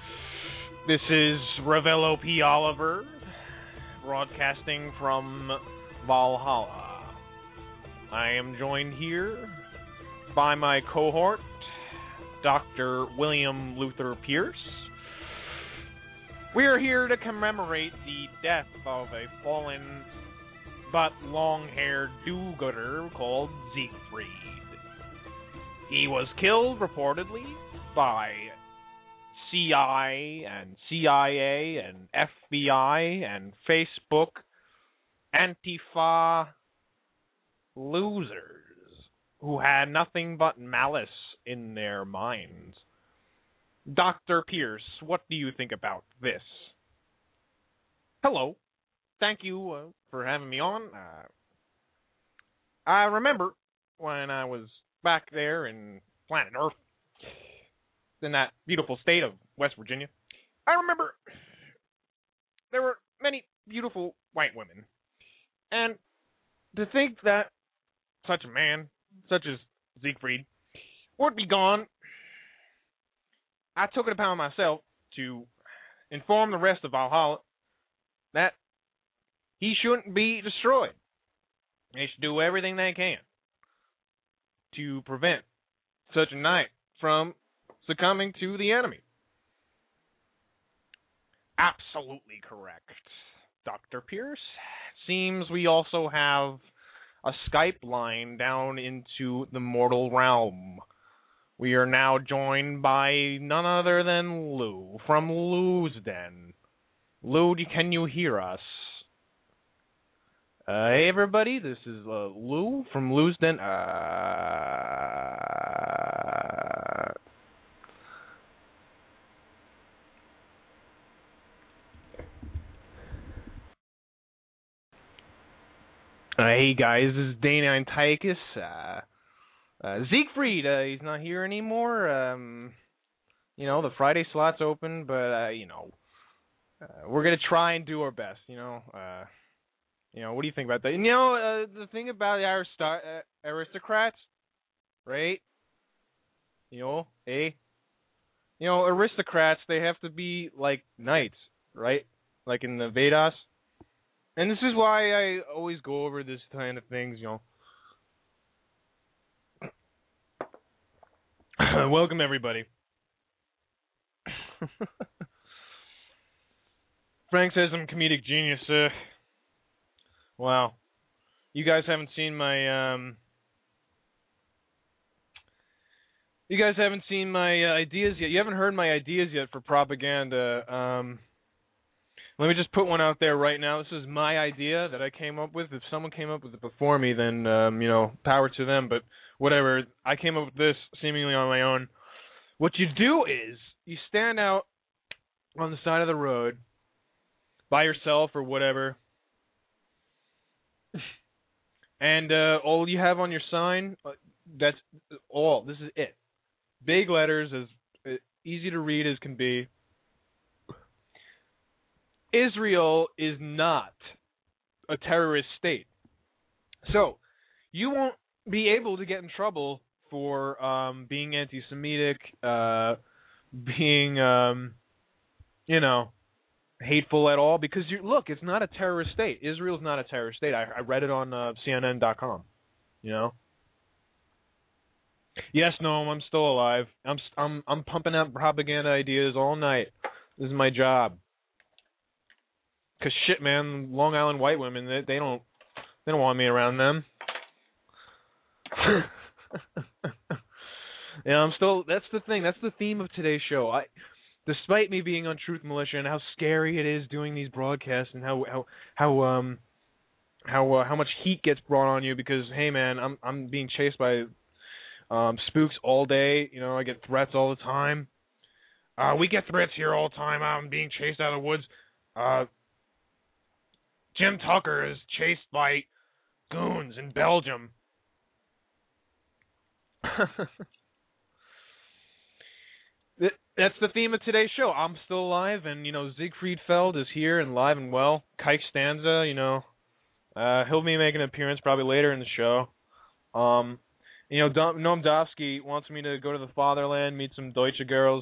This is Ravello P. Oliver, broadcasting from Valhalla. I am joined here by my cohort, Dr. William Luther Pierce. We are here to commemorate the death of a fallen but long-haired do-gooder called Siegfried. He was killed, reportedly, by CI and CIA and FBI and Facebook Antifa losers who had nothing but malice in their minds. Dr. Pierce, what do you think about this? Hello. Thank you for having me on. I remember when I was back there in planet Earth, in that beautiful state of West Virginia, I remember there were many beautiful white women. And to think that such a man, such as Siegfried, would be gone, I took it upon myself to inform the rest of Valhalla that he shouldn't be destroyed. They should do everything they can to prevent such a knight from succumbing to the enemy. Absolutely correct, Dr. Pierce. Seems we also have a Skype line down into the mortal realm. We are now joined by none other than Lou from Lou's Den. Lou, can you hear us? Hey everybody, this is Lou from Lou's Den. Hey guys, this is Dana and Tychus. Siegfried, he's not here anymore. The Friday slot's open, but we're gonna try and do our best. What do you think about that? The thing about the aristocrats, right? Aristocrats, they have to be like knights, right? Like in the Vedas. And this is why I always go over this kind of things, Welcome, everybody. Frank says I'm comedic genius. Wow. You guys haven't seen my, ideas yet. You haven't heard my ideas yet for propaganda. Let me just put one out there right now. This is my idea that I came up with. If someone came up with it before me, then, power to them. But whatever. I came up with this seemingly on my own. What you do is you stand out on the side of the road by yourself or whatever. And all you have on your sign, that's all. This is it. Big letters, as easy to read as can be. Israel is not a terrorist state. So, you won't be able to get in trouble for being anti-Semitic, being, hateful at all, because, it's not a terrorist state. Israel's not a terrorist state. I read it on CNN.com, Yes, Noam, I'm still alive. I'm pumping out propaganda ideas all night. This is my job. Cause shit, man, Long Island white women, they don't want me around them. That's the thing. That's the theme of today's show. Despite me being on Truth Militia and how scary it is doing these broadcasts and how much heat gets brought on you because, hey man, I'm being chased by spooks all day. I get threats all the time. We get threats here all the time. I'm being chased out of the woods. Jim Tucker is chased by goons in Belgium. That's the theme of today's show. I'm still alive, and, Siegfried Feld is here and live and well. Kike Stanza, he'll be making an appearance probably later in the show. Noam Dofsky wants me to go to the fatherland, meet some Deutsche girls.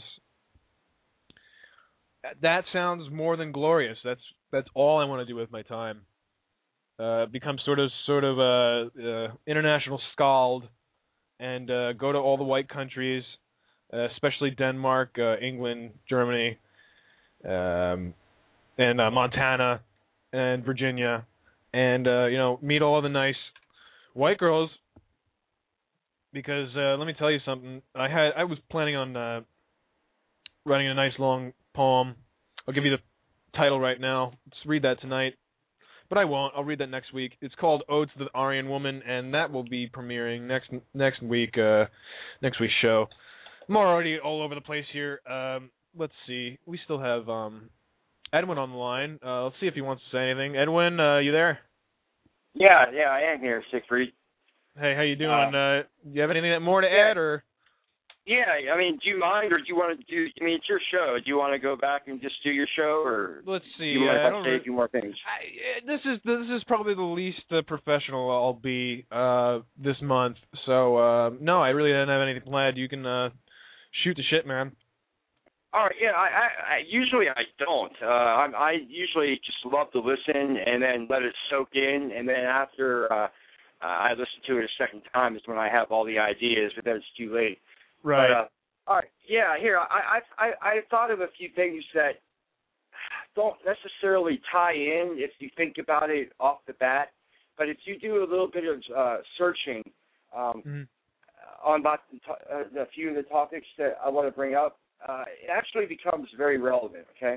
That sounds more than glorious. That's all I want to do with my time. Become sort of international skald and go to all the white countries, especially Denmark, England, Germany, and Montana and Virginia, and meet all the nice white girls. Because let me tell you something. I was planning on writing a nice long poem. I'll give you the title right now. Let's read that tonight. But I won't. I'll read that next week. It's called Ode to the Aryan Woman, and that will be premiering next week, next week's show. I'm already all over the place here. Let's see. We still have Edwin on the line. Let's see if he wants to say anything. Edwin, you there? Yeah, I am here, Siegfried. Hey, how you doing? Do you have anything more to add, or? Yeah, do you mind, or do you want to do? It's your show. Do you want to go back and just do your show, or let's see? Do you want to say a few more things? This is probably the least professional I'll be this month. So no, I really didn't have anything planned. You can shoot the shit, man. All right, yeah. I usually I don't. I usually just love to listen and then let it soak in, and then after I listen to it a second time is when I have all the ideas, but then it's too late. Right. But, all right. Yeah. Here, I thought of a few things that don't necessarily tie in if you think about it off the bat, but if you do a little bit of searching on about a few of the topics that I want to bring up, it actually becomes very relevant. Okay.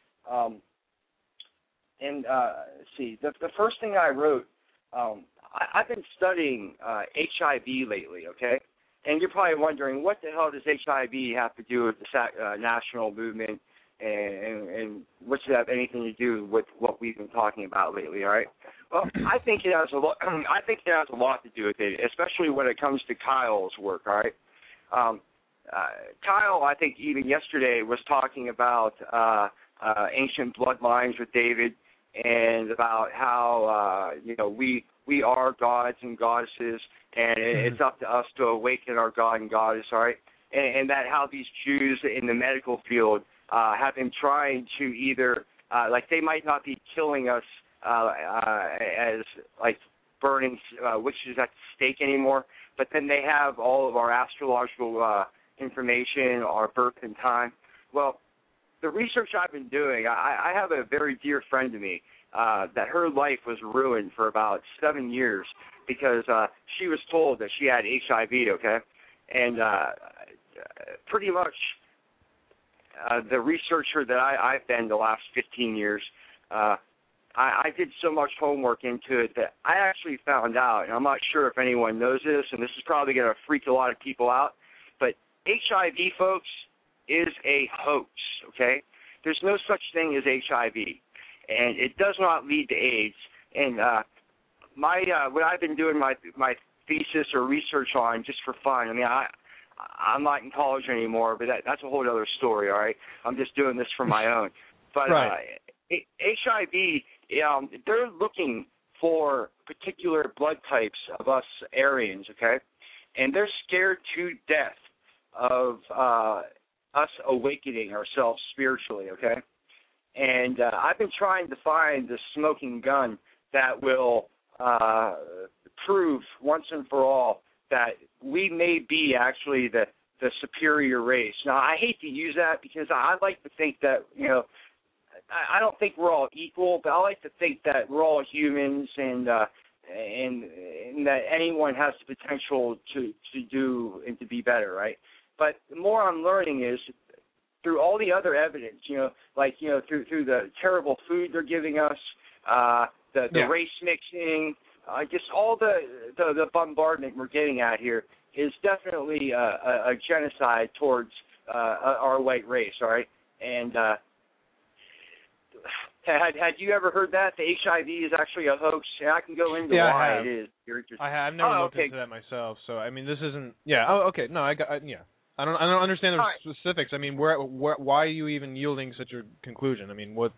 Let's see. The first thing I wrote, I've been studying HIV lately. Okay. And you're probably wondering, what the hell does HIV have to do with the national movement, and what should have anything to do with what we've been talking about lately? All right. Well, I think it has a lot. I think it has a lot to do with it, especially when it comes to Kyle's work. All right. Kyle, I think even yesterday was talking about ancient bloodlines with David, and about how we are gods and goddesses. And it's up to us to awaken our God and Goddess, all right? And that how these Jews in the medical field have been trying to either, they might not be killing us as, burning witches at the stake anymore, but then they have all of our astrological information, our birth and time. Well, the research I've been doing, I have a very dear friend of me that her life was ruined for about 7 years because she was told that she had HIV, okay? And pretty much the researcher that I've been the last 15 years, I did so much homework into it that I actually found out, and I'm not sure if anyone knows this, and this is probably going to freak a lot of people out, but HIV, folks, is a hoax, okay? There's no such thing as HIV, and it does not lead to AIDS. And what I've been doing my thesis or research on just for fun. I mean, I'm not in college anymore, but that's a whole other story. All right, I'm just doing this for my own. But HIV, they're looking for particular blood types of us Aryans, okay, and they're scared to death of us awakening ourselves spiritually, okay. And I've been trying to find the smoking gun that will prove once and for all that we may be actually the superior race. Now, I hate to use that because I like to think that, I don't think we're all equal, but I like to think that we're all humans and that anyone has the potential to do and to be better, right? But the more I'm learning is through all the other evidence, through the terrible food they're giving us, the race mixing, just all the bombardment we're getting at here is definitely a genocide towards our white race, all right? And had you ever heard that? The HIV is actually a hoax? And I can go into why it is. I've never looked into that myself, so I mean, this isn't. Yeah. Oh, okay. No, I don't understand the specifics. I mean, why are you even yielding such a conclusion? I mean, what?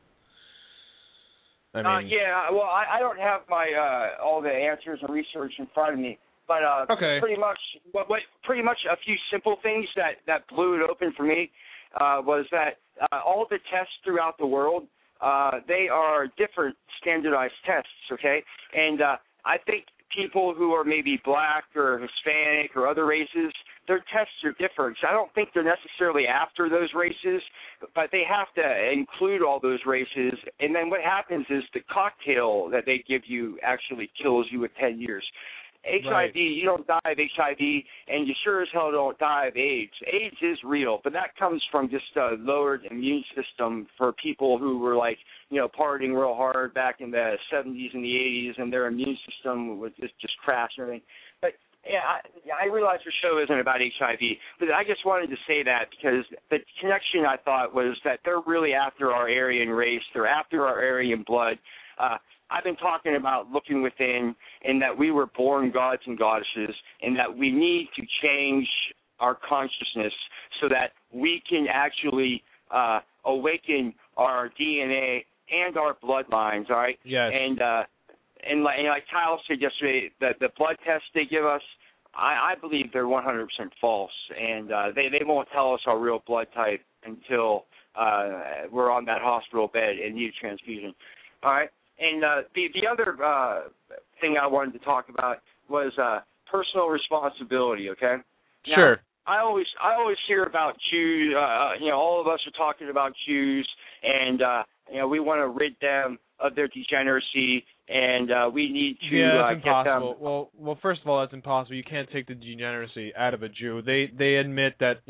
I mean, well, I don't have my all the answers and research in front of me, but pretty much a few simple things that blew it open for me was that all the tests throughout the world, they are different standardized tests, okay? And I think people who are maybe black or Hispanic or other races, their tests are different. So I don't think they're necessarily after those races, but they have to include all those races. And then what happens is the cocktail that they give you actually kills you with 10 years. HIV, you don't die of HIV, and you sure as hell don't die of AIDS. AIDS is real, but that comes from just a lowered immune system for people who were partying real hard back in the 70s and the 80s, and their immune system was just crashed and everything. But I realize your show isn't about HIV, but I just wanted to say that because the connection I thought was that they're really after our Aryan race, they're after our Aryan blood. I've been talking about looking within and that we were born gods and goddesses and that we need to change our consciousness so that we can actually awaken our DNA and our bloodlines, all right? Yes. And like Kyle said yesterday, the blood tests they give us, I believe they're 100% false, and they won't tell us our real blood type until we're on that hospital bed and need a transfusion. All right. And the other thing I wanted to talk about was personal responsibility. Okay. Now, sure. I always hear about Jews. All of us are talking about Jews, and we want to rid them of their degeneracy, and we need to that's get them. impossible. Well, first of all, that's impossible. You can't take the degeneracy out of a Jew. They admit that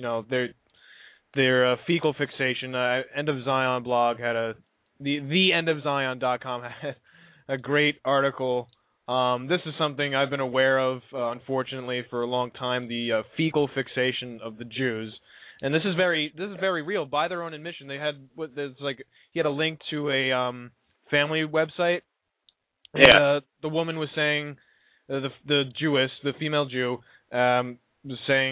their fecal fixation. End of Zion blog had the endofzion.com had a great article. This is something I've been aware of, unfortunately, for a long time. The fecal fixation of the Jews, and this is very real. By their own admission, they had he had a link to a family website. And, the woman was saying, the female Jew, was saying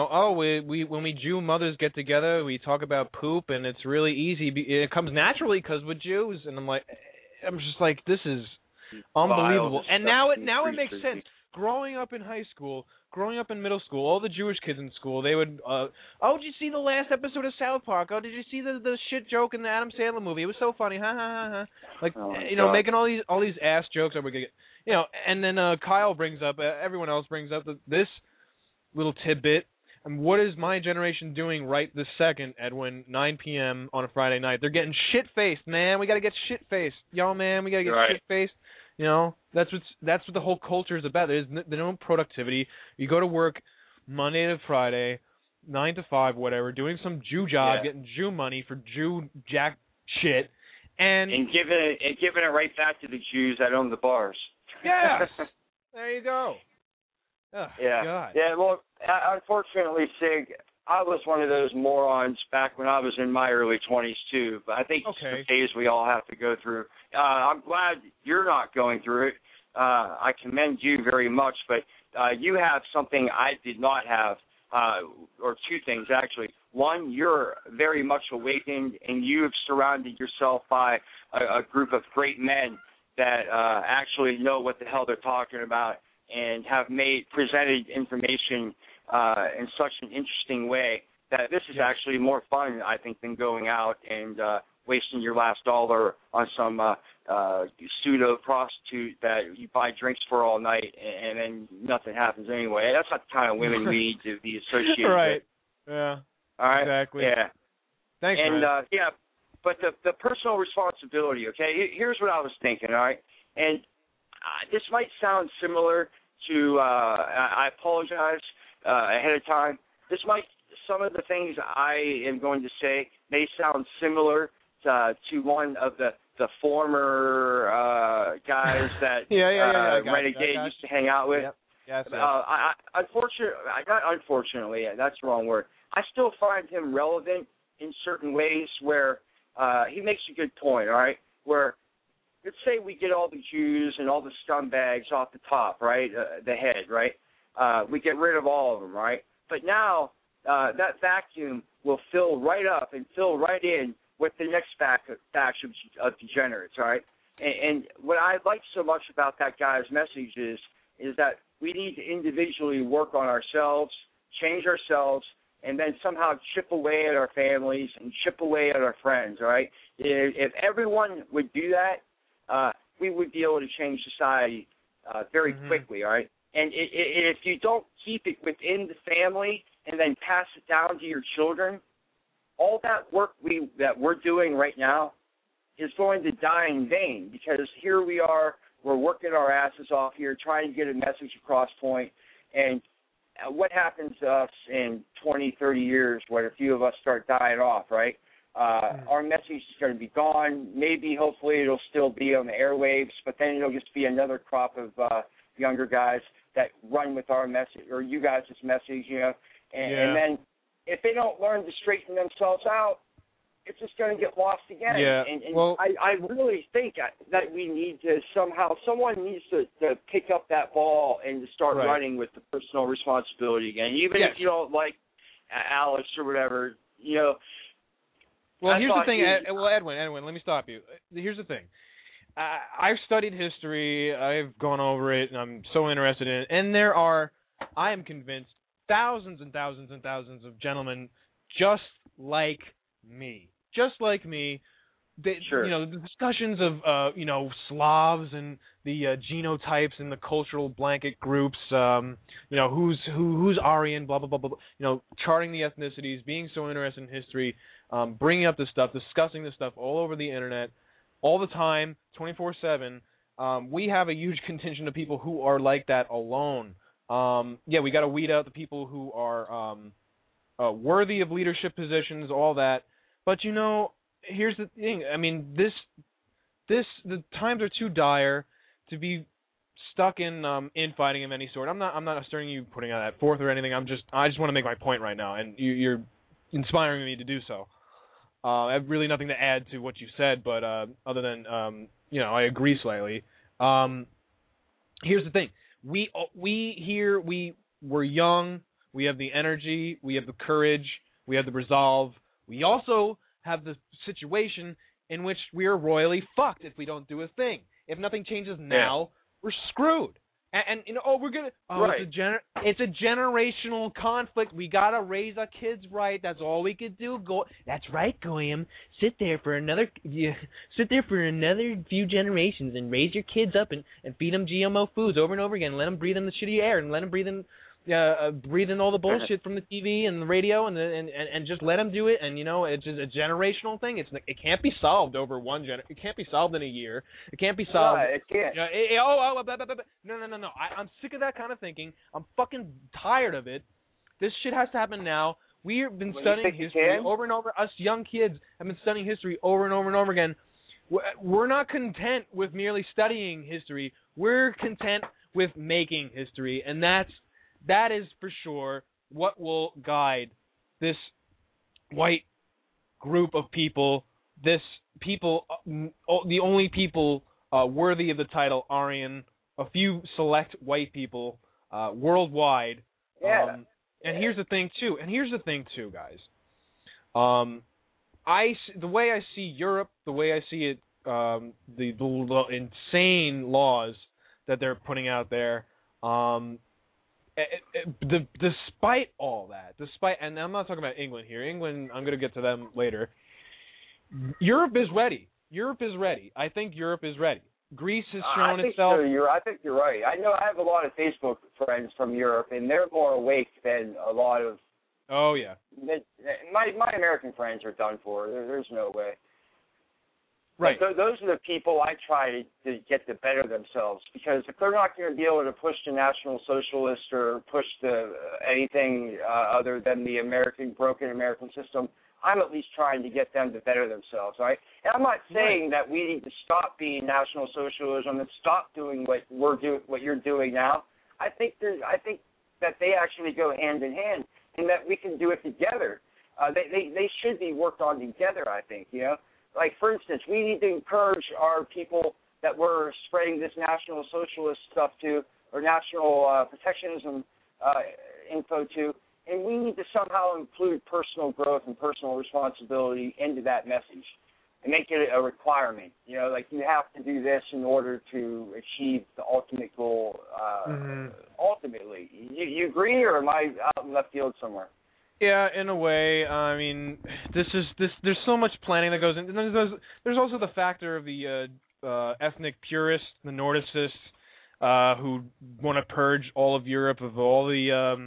when we Jew mothers get together, we talk about poop, and it's really easy. It comes naturally because we're Jews, and I'm just like, this is unbelievable. And now it makes sense. Growing up in high school, growing up in middle school, all the Jewish kids in school, they would, did you see the last episode of South Park? Oh, did you see the shit joke in the Adam Sandler movie? It was so funny, ha ha ha ha. Making all these ass jokes that we're gonna get, and then Kyle brings up, everyone else brings up this little tidbit. And what is my generation doing right this second, Edwin? 9 p.m. on a Friday night. They're getting shit-faced, man. We got to get shit-faced. Yo, man, we got to get shit-faced. That's what the whole culture is about. There's no productivity. You go to work Monday to Friday, 9 to 5, whatever, doing some Jew job, getting Jew money for Jew jack shit. And giving it right back to the Jews that own the bars. Yes! There you go. Oh, God. Yeah, well, unfortunately, Sig, I was one of those morons back when I was in my early 20s, too. But I think it's the phase we all have to go through. I'm glad you're not going through it. I commend you very much. But you have something I did not have, or two things, actually. One, you're very much awakened, and you have surrounded yourself by a group of great men that actually know what the hell they're talking about and have presented information in such an interesting way that this is actually more fun, I think, than going out and wasting your last dollar on some pseudo prostitute that you buy drinks for all night and then nothing happens anyway. That's not the kind of women we need to be associated with. Yeah. All right. Exactly. Yeah. Thanks, man. And but the personal responsibility. Okay. Here's what I was thinking. All right, and this might sound similar to. I apologize ahead of time. Some of the things I am going to say may sound similar to one of the former guys that Renegade used to hang out with. Yep. Yes. Unfortunately, that's the wrong word. I still find him relevant in certain ways where he makes a good point, all right? Where, let's say we get all the Jews and all the scumbags off the top, right, the head, right? We get rid of all of them, right? But now that vacuum will fill right up and fill right in with the next batch of degenerates, all right? And what I like so much about that guy's message is that we need to individually work on ourselves, change ourselves, and then somehow chip away at our families and chip away at our friends, all right? If everyone would do that, we would be able to change society very quickly, all right? And if you don't keep it within the family and then pass it down to your children, all that work that we're doing right now is going to die in vain, because here we are, we're working our asses off here trying to get a message across point, and what happens to us in 20, 30 years when a few of us start dying off, right? Our message is going to be gone. Maybe, hopefully, it'll still be on the airwaves, but then it'll just be another crop of younger guys that run with our message, or you guys' message, you know. And then if they don't learn to straighten themselves out, it's just going to get lost again. Yeah. And I really think that we need to someone needs to pick up that ball and to start running with the personal responsibility again. Even if you don't like Alex or whatever, you know. Well, here's the thing. Edwin, let me stop you. Here's the thing. I've studied history. I've gone over it, and I'm so interested in it. And I am convinced, thousands and thousands and thousands of gentlemen just like me. Just like me. Sure. You know, the discussions of you know, Slavs and the genotypes and the cultural blanket groups, you know, who's Aryan, blah blah blah blah. You know, charting the ethnicities, being so interested in history, bringing up this stuff, discussing this stuff all over the internet, all the time, 24/7. We have a huge contingent of people who are like that alone. Yeah, we got to weed out the people who are worthy of leadership positions, all that. But you know, here's the thing. I mean, the times are too dire to be stuck in infighting of any sort. I'm not stirring you putting on that forth or anything. I just want to make my point right now, and you're inspiring me to do so. I have really nothing to add to what you said, but other than you know, I agree slightly. Here's the thing: we're young. We have the energy. We have the courage. We have the resolve. We also have the situation in which we are royally fucked if we don't do a thing. If nothing changes now, we're screwed. And you know, we're gonna. Right. It's a generational conflict. We gotta raise our kids right. That's all we could do. That's right, Goyim. Sit there for another few generations and raise your kids up and feed them GMO foods over and over again. Let them breathe in the shitty air and let them breathe in all the bullshit from the TV and the radio and just let them do it. And you know, it's just a generational thing. It can't be solved over it can't be solved in a year. It can't be solved. No, it can't. No. I'm sick of that kind of thinking. I'm fucking tired of it. This shit has to happen now. We've been studying history over and over. Us young kids have been studying history over and over and over again. We're not content with merely studying history. We're content with making history, and that is for sure what will guide this white group of people, the only people worthy of the title Aryan, a few select white people worldwide. Yeah. And here's the thing too, guys. The way I see Europe, the way I see it, the insane laws that they're putting out there, despite all that, and I'm not talking about England here. England, I'm going to get to them later. Europe is ready. I think Europe is ready. Greece has shown itself. I think you're right. I know I have a lot of Facebook friends from Europe, and they're more awake than a lot of. Oh yeah. My American friends are done for. There's no way. Right. But those are the people I try to get to better themselves, because if they're not going to be able to push the National Socialist or push anything other than the broken American system, I'm at least trying to get them to better themselves, right? And I'm not saying that we need to stop being National Socialism and stop doing what you're doing now. I think that they actually go hand in hand, and that we can do it together. They should be worked on together, I think, you know? Like, for instance, we need to encourage our people that we're spreading this National Socialist stuff to, or national protectionism info to, and we need to somehow include personal growth and personal responsibility into that message and make it a requirement. You know, like, you have to do this in order to achieve the ultimate goal. Ultimately, you agree, or am I out in left field somewhere? Yeah, in a way. I mean, there's so much planning that goes in. And there's also the factor of the ethnic purists, the Nordicists, who want to purge all of Europe of all the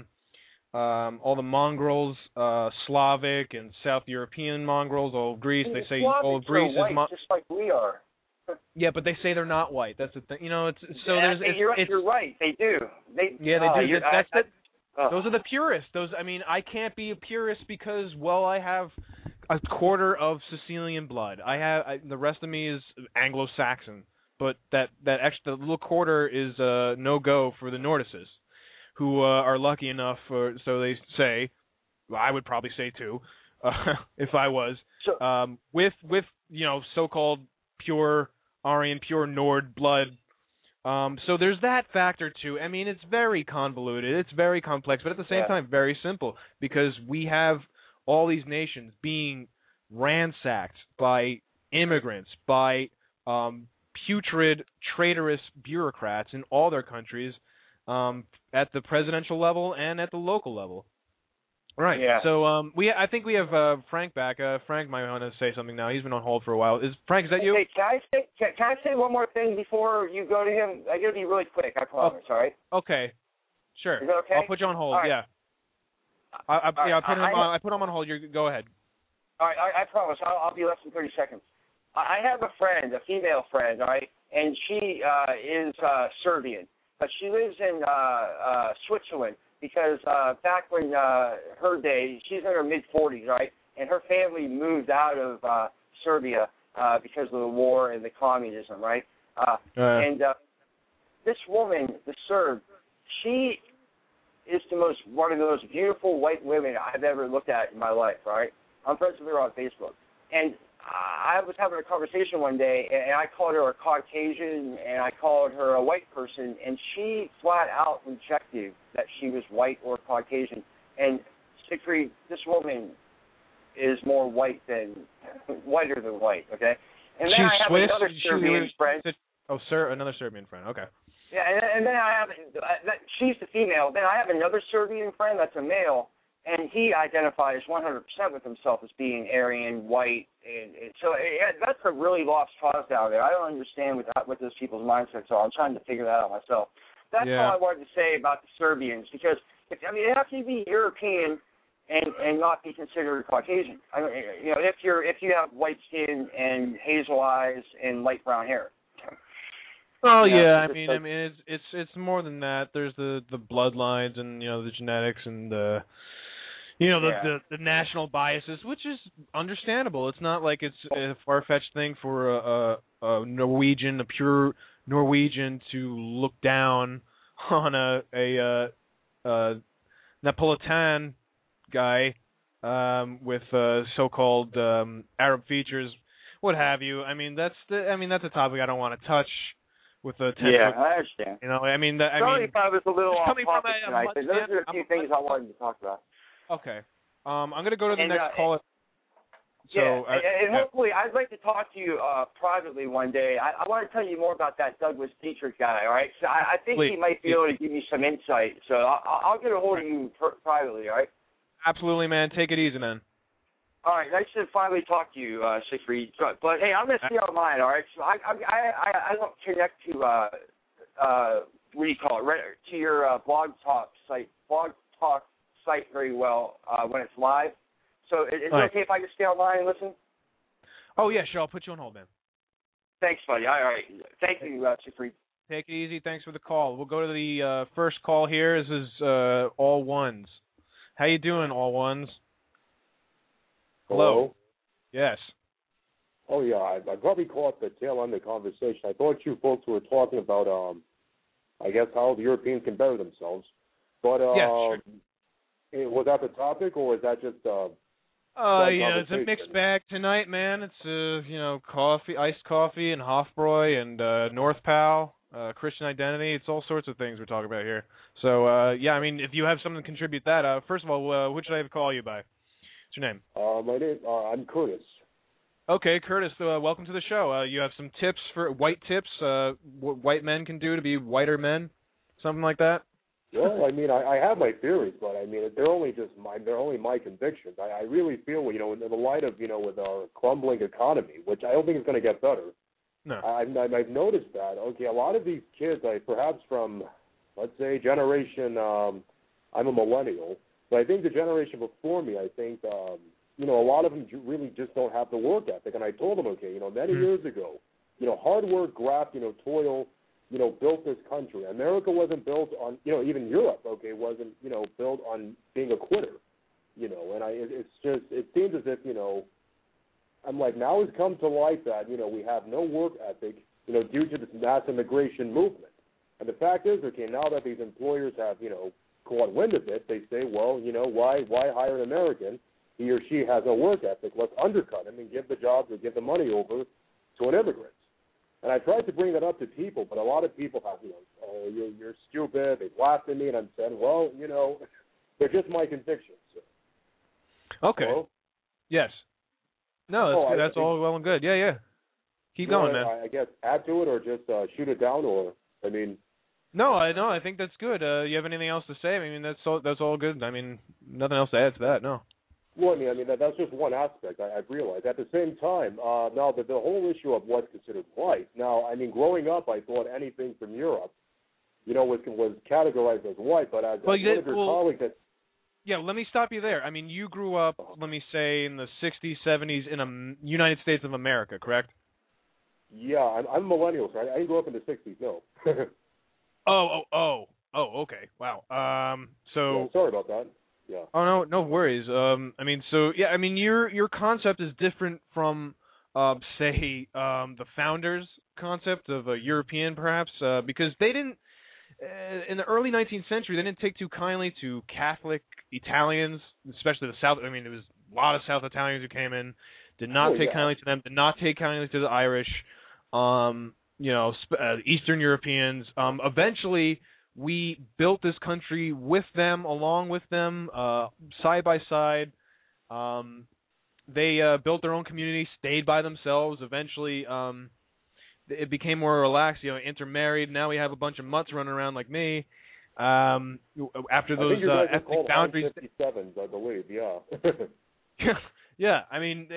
mongrels, Slavic and South European mongrels, all of Greece. They say all of Greece is just like we are. Yeah, but they say they're not white. That's the thing. You know, you're right. They do. They do. Those are the purists. I can't be a purist because, well, I have a quarter of Sicilian blood. The rest of me is Anglo-Saxon, but that extra little quarter is no go for the Nordicists, who are lucky enough, so they say. Well, I would probably say too, if I was, with so-called pure Aryan, pure Nord blood. So there's that factor too. I mean, it's very convoluted, it's very complex, but at the same time, very simple, because we have all these nations being ransacked by immigrants, by putrid, traitorous bureaucrats in all their countries, at the presidential level and at the local level. Right. Yeah. So I think we have Frank back. Frank might want to say something now. He's been on hold for a while. Frank, is that you? Hey, can I say one more thing before you go to him? I gotta be really quick. I promise. All right. Okay. Sure. Is that okay? I'll put you on hold. Right. Yeah. I put him on hold. Go ahead. All right. I promise. I'll be less than 30 seconds. I have a friend, a female friend. All right, and she is Serbian, but she lives in Switzerland. Because back when her day, she's in her mid-40s, right? And her family moved out of Serbia because of the war and the communism, right? And this woman, the Serb, she is one of the most beautiful white women I've ever looked at in my life, right? I'm friends with her on Facebook. And I was having a conversation one day, and I called her a Caucasian, and I called her a white person, and she flat out rejected that she was white or Caucasian. And Siegfried, this woman is more whiter than white, okay? And then She's I have Swiss? another Serbian friend. Oh, another Serbian friend. Okay. Yeah, and then I have she's the female. Then I have another Serbian friend that's a male. And he identifies 100% with himself as being Aryan, white, and so that's a really lost cause down there. I don't understand what those people's mindsets are. I'm trying to figure that out myself. That's all I wanted to say about the Serbians, because it has to be European and not be considered Caucasian. I mean, if you have white skin and hazel eyes and light brown hair. Oh yeah, I mean it's more than that. There's the bloodlines and the genetics and the national biases, which is understandable. It's not like it's a far-fetched thing for a Norwegian, a pure Norwegian, to look down on a Napolitan guy with so-called Arab features, what have you. I mean that's a topic I don't want to touch with a 10 Yeah, I understand. Sorry if I was a little off topic tonight, but those are a few things I wanted to talk about. Okay. I'm going to go to the next caller. So, and hopefully, I'd like to talk to you privately one day. I want to tell you more about that Douglas Dietrich guy, all right? So I think he might be able to give you some insight. So I'll get a hold of you privately, all right? Absolutely, man. Take it easy, man. All right, nice to finally talk to you, Siegfried. But, hey, I'm going to stay online, all right? So I don't connect to, what do you call it, to your blog talk site very well when it's live. So is it okay if I just stay online and listen? Oh, yeah, sure. I'll put you on hold, man. Thanks, buddy. All right. Thank you, Siegfried. Take it easy. Thanks for the call. We'll go to the first call here. This is All Ones. How you doing, All Ones? Hello? Yes. Oh, yeah. I probably caught the tail end of the conversation. I thought you folks were talking about, I guess, how the Europeans can better themselves. But sure. Was that the topic, or is that just it's a mixed bag tonight, man. It's coffee, iced coffee, and Hofbräu, and North Pal, Christian Identity. It's all sorts of things we're talking about here. So if you have something to contribute that, first of all, what should I call you by? What's your name? My name, I'm Curtis. Okay, Curtis. Welcome to the show. You have some tips for what white men can do to be whiter men, something like that. Well, I have my theories, but they're only my convictions. I really feel, in the light of, with our crumbling economy, which I don't think is going to get better. No. I've noticed that. Okay, a lot of these kids, perhaps from, let's say, generation. I'm a millennial, but I think the generation before me, I think, a lot of them really just don't have the work ethic. And I told them, okay, many years ago, hard work, graft, toil, built this country. America wasn't built on, even Europe, wasn't, built on being a quitter, and it seems as if, I'm like, now has come to light that, we have no work ethic, due to this mass immigration movement. And the fact is, okay, now that these employers have, caught wind of it, they say, well, why hire an American? He or she has no work ethic. Let's undercut him and give the jobs or give the money over to an immigrant. And I tried to bring that up to people, but a lot of people have, oh, you're stupid. They've laughed at me, and I'm saying, well, they're just my convictions. Okay. Hello? Yes. No, that's all well and good. Yeah. Keep going, man. I guess add to it or just shoot it down, or, No, I think that's good. You have anything else to say? I mean, that's all good. I mean, nothing else to add to that. No. Well, I mean that's just one aspect. I've realized. At the same time, now the whole issue of what's considered white. Now, I mean, growing up, I thought anything from Europe, was categorized as white. But as one of your colleagues that. Yeah, let me stop you there. I mean, you grew up, let me say, in the 60s, 70s in the United States of America, correct? Yeah, I'm a millennial, so I didn't grow up in the 60s, no. Oh, okay. Wow. So. Yeah, sorry about that. Yeah. Oh no worries. I mean, so yeah, I mean, your concept is different from, say, the founders' concept of a European, perhaps, because they didn't. In the early 19th century, they didn't take too kindly to Catholic Italians, especially the South. I mean, there was a lot of South Italians who came in, did not take kindly to them, did not take kindly to the Irish, Eastern Europeans. Eventually, we built this country with them, along with them, side by side. They built their own community, stayed by themselves. Eventually, it became more relaxed, intermarried. Now we have a bunch of mutts running around like me. After those ethnic boundaries, I believe, yeah. Yeah. I mean,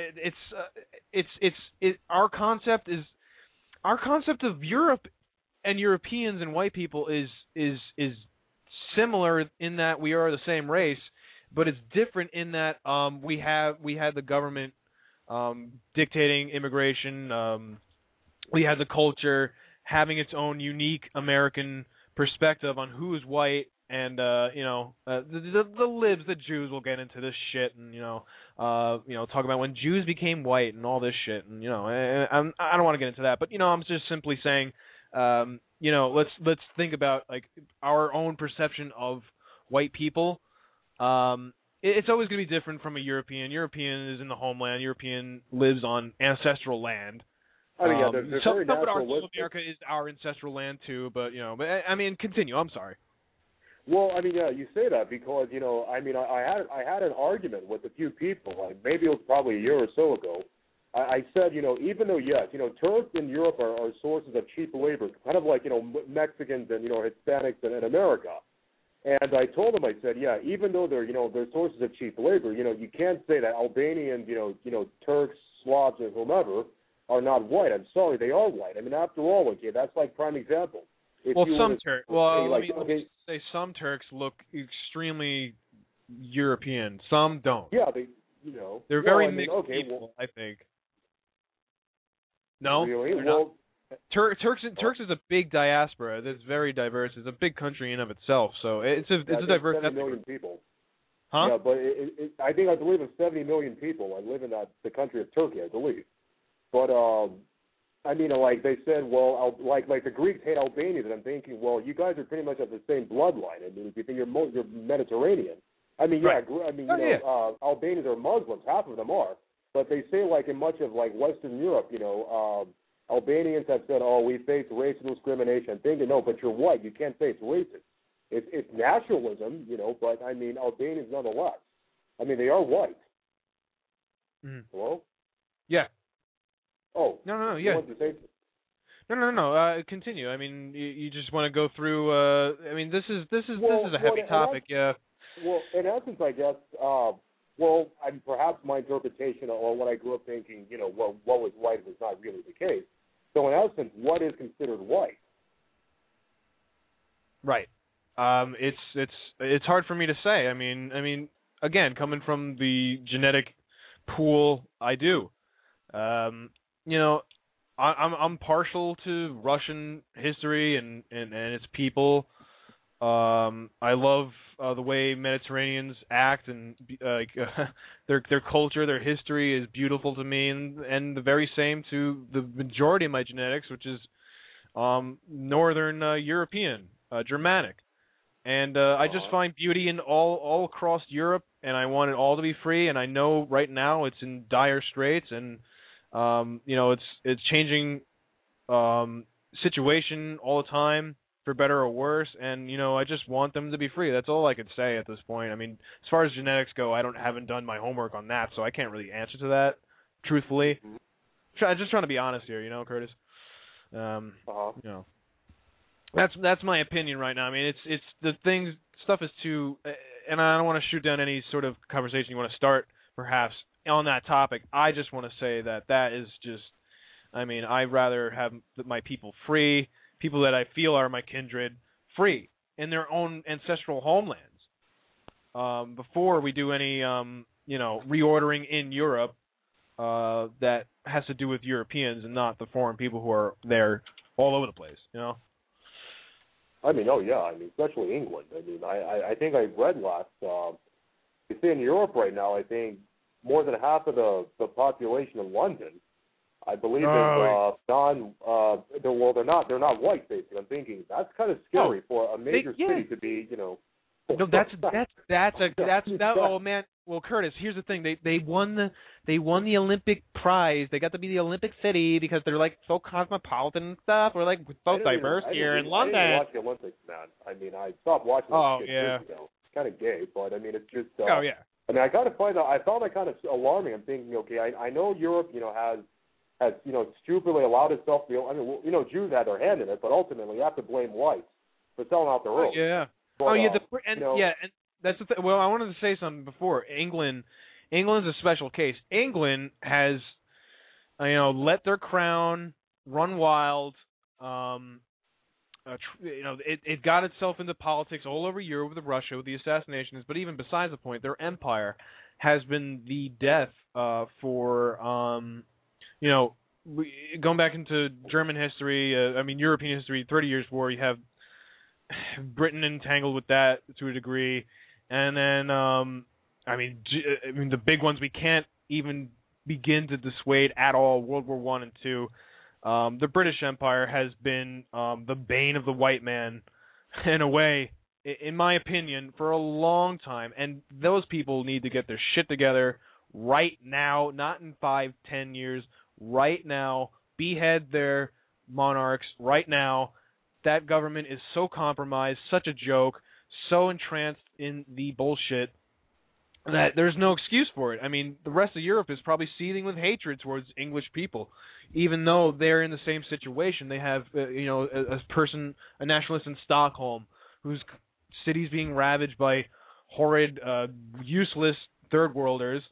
our concept of Europe and Europeans and white people is similar in that we are the same race, but it's different in that we had the government dictating immigration. We had the culture having its own unique American perspective on who is white, and the libs, the Jews, will get into this shit, and talk about when Jews became white and all this shit, and I don't want to get into that, but I'm just simply saying, let's think about like our own perception of white people. It's always going to be different from a European. European is in the homeland. European lives on ancestral land. I mean, yeah, they're very naturalistic. America is our ancestral land too, but I mean, continue. I'm sorry. Well, I mean, yeah, you say that because I had an argument with a few people. Like maybe it was probably a year or so ago. I said, even though yes, Turks in Europe are sources of cheap labor, kind of like Mexicans and Hispanics in America. And I told them, I said, yeah, even though they're sources of cheap labor, you can't say that Albanians, Turks, Slavs, or whomever are not white. I'm sorry, they are white. I mean, after all, okay, that's like prime example. Some Turks look extremely European. Some don't. Yeah, they're very mixed people, I think. No, really? They're not. Turks is a big diaspora. That's very diverse. It's a big country in of itself. So it's a diverse. 70 million people. Huh? Yeah, but I believe it's 70 million people. I live in the country of Turkey, I believe. But I mean, like they said, well, like the Greeks hate Albanians, and I'm thinking, well, you guys are pretty much of the same bloodline. I mean, if you think you're Mediterranean. I mean, yeah, right. Albanians are Muslims. Half of them are. But they say, like in much of like Western Europe, Albanians have said, oh, we face racial discrimination. I'm thinking, no, but you're white. You can't say it's racist. It's nationalism, but I mean, Albanians nonetheless. I mean, they are white. Mm. Hello? Yeah. Oh. No, yeah. No. Continue. I mean, you just want to go through. I mean, this is a heavy topic. Yeah. Well, in essence, I guess. Perhaps my interpretation or what I grew up thinking, what was white was not really the case. So in essence, what is considered white? Right. It's hard for me to say. I mean, again, coming from the genetic pool, I do. I'm partial to Russian history and its people. I love the way Mediterraneans act, and their culture, their history is beautiful to me, and the very same to the majority of my genetics, which is Northern European, Germanic. And I just find beauty in all across Europe, and I want it all to be free. And I know right now it's in dire straits, and it's changing situation all the time, for better or worse, and I just want them to be free. That's all I could say at this point. I mean, as far as genetics go, I haven't done my homework on that, so I can't really answer to that, truthfully. I'm just trying to be honest here, Curtis. That's my opinion right now. I mean, it's the things stuff is too, and I don't want to shoot down any sort of conversation you want to start perhaps on that topic. I just want to say that is just, I mean, I'd rather have my people free, people that I feel are my kindred free in their own ancestral homelands. Before we do any reordering in Europe that has to do with Europeans and not the foreign people who are there all over the place, I mean, especially England. I mean, I think I read last. You see, in Europe right now, I think more than half of the population in London, I believe, is they're not white. Basically, I'm thinking that's kind of scary for a major city to be, No, oh man. Well, Curtis, here's the thing. They won the Olympic prize. They got to be the Olympic city because they're like so cosmopolitan and stuff. We're like so diverse here in London. I didn't watch the Olympics, man. I mean, I stopped watching it years ago. It's kind of gay, but I mean, it's just. I mean, I got to find out. I found that kind of alarming. I'm thinking, okay, I know Europe, has stupidly allowed itself to be. I mean, Jews had their hand in it, but ultimately you have to blame whites for selling out their own. Yeah. But, and that's the thing. Well, I wanted to say something before. England's a special case. England has, let their crown run wild. It got itself into politics all over Europe with Russia, with the assassinations. But even besides the point, their empire has been the death for, going back into German history. European history. 30 Years' War. You have Britain entangled with that to a degree, and then the big ones we can't even begin to dissuade at all. World War I and II. The British Empire has been the bane of the white man, in a way, in my opinion, for a long time. And those people need to get their shit together right now, not in 5-10 years. Right now, behead their monarchs right now. That government is so compromised, such a joke, so entranced in the bullshit that there's no excuse for it. I mean, the rest of Europe is probably seething with hatred towards English people, even though they're in the same situation. They have, a nationalist in Stockholm whose city's being ravaged by horrid, useless third worlders.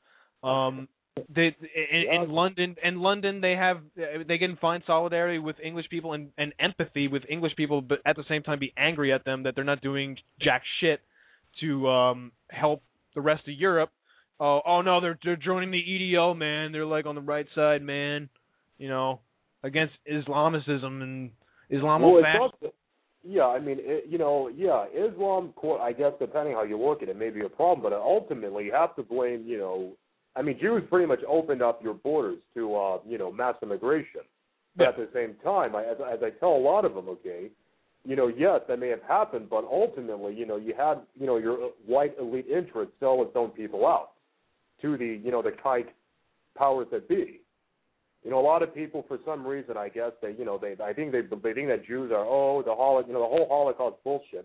In London, they can find solidarity with English people and empathy with English people, but at the same time be angry at them that they're not doing jack shit to help the rest of Europe. Oh no, they're joining the EDO, man. They're like on the right side, man. Against Islamicism and Islamofascism. Islam. I guess depending how you look at it, may be a problem, but ultimately you have to blame, Jews pretty much opened up your borders to, mass immigration. But at the same time, as I tell a lot of them, yes, that may have happened, but ultimately, you had, your white elite interest sell its own people out to the, the kike powers that be. A lot of people, for some reason, I guess they think that Jews are the whole Holocaust bullshit,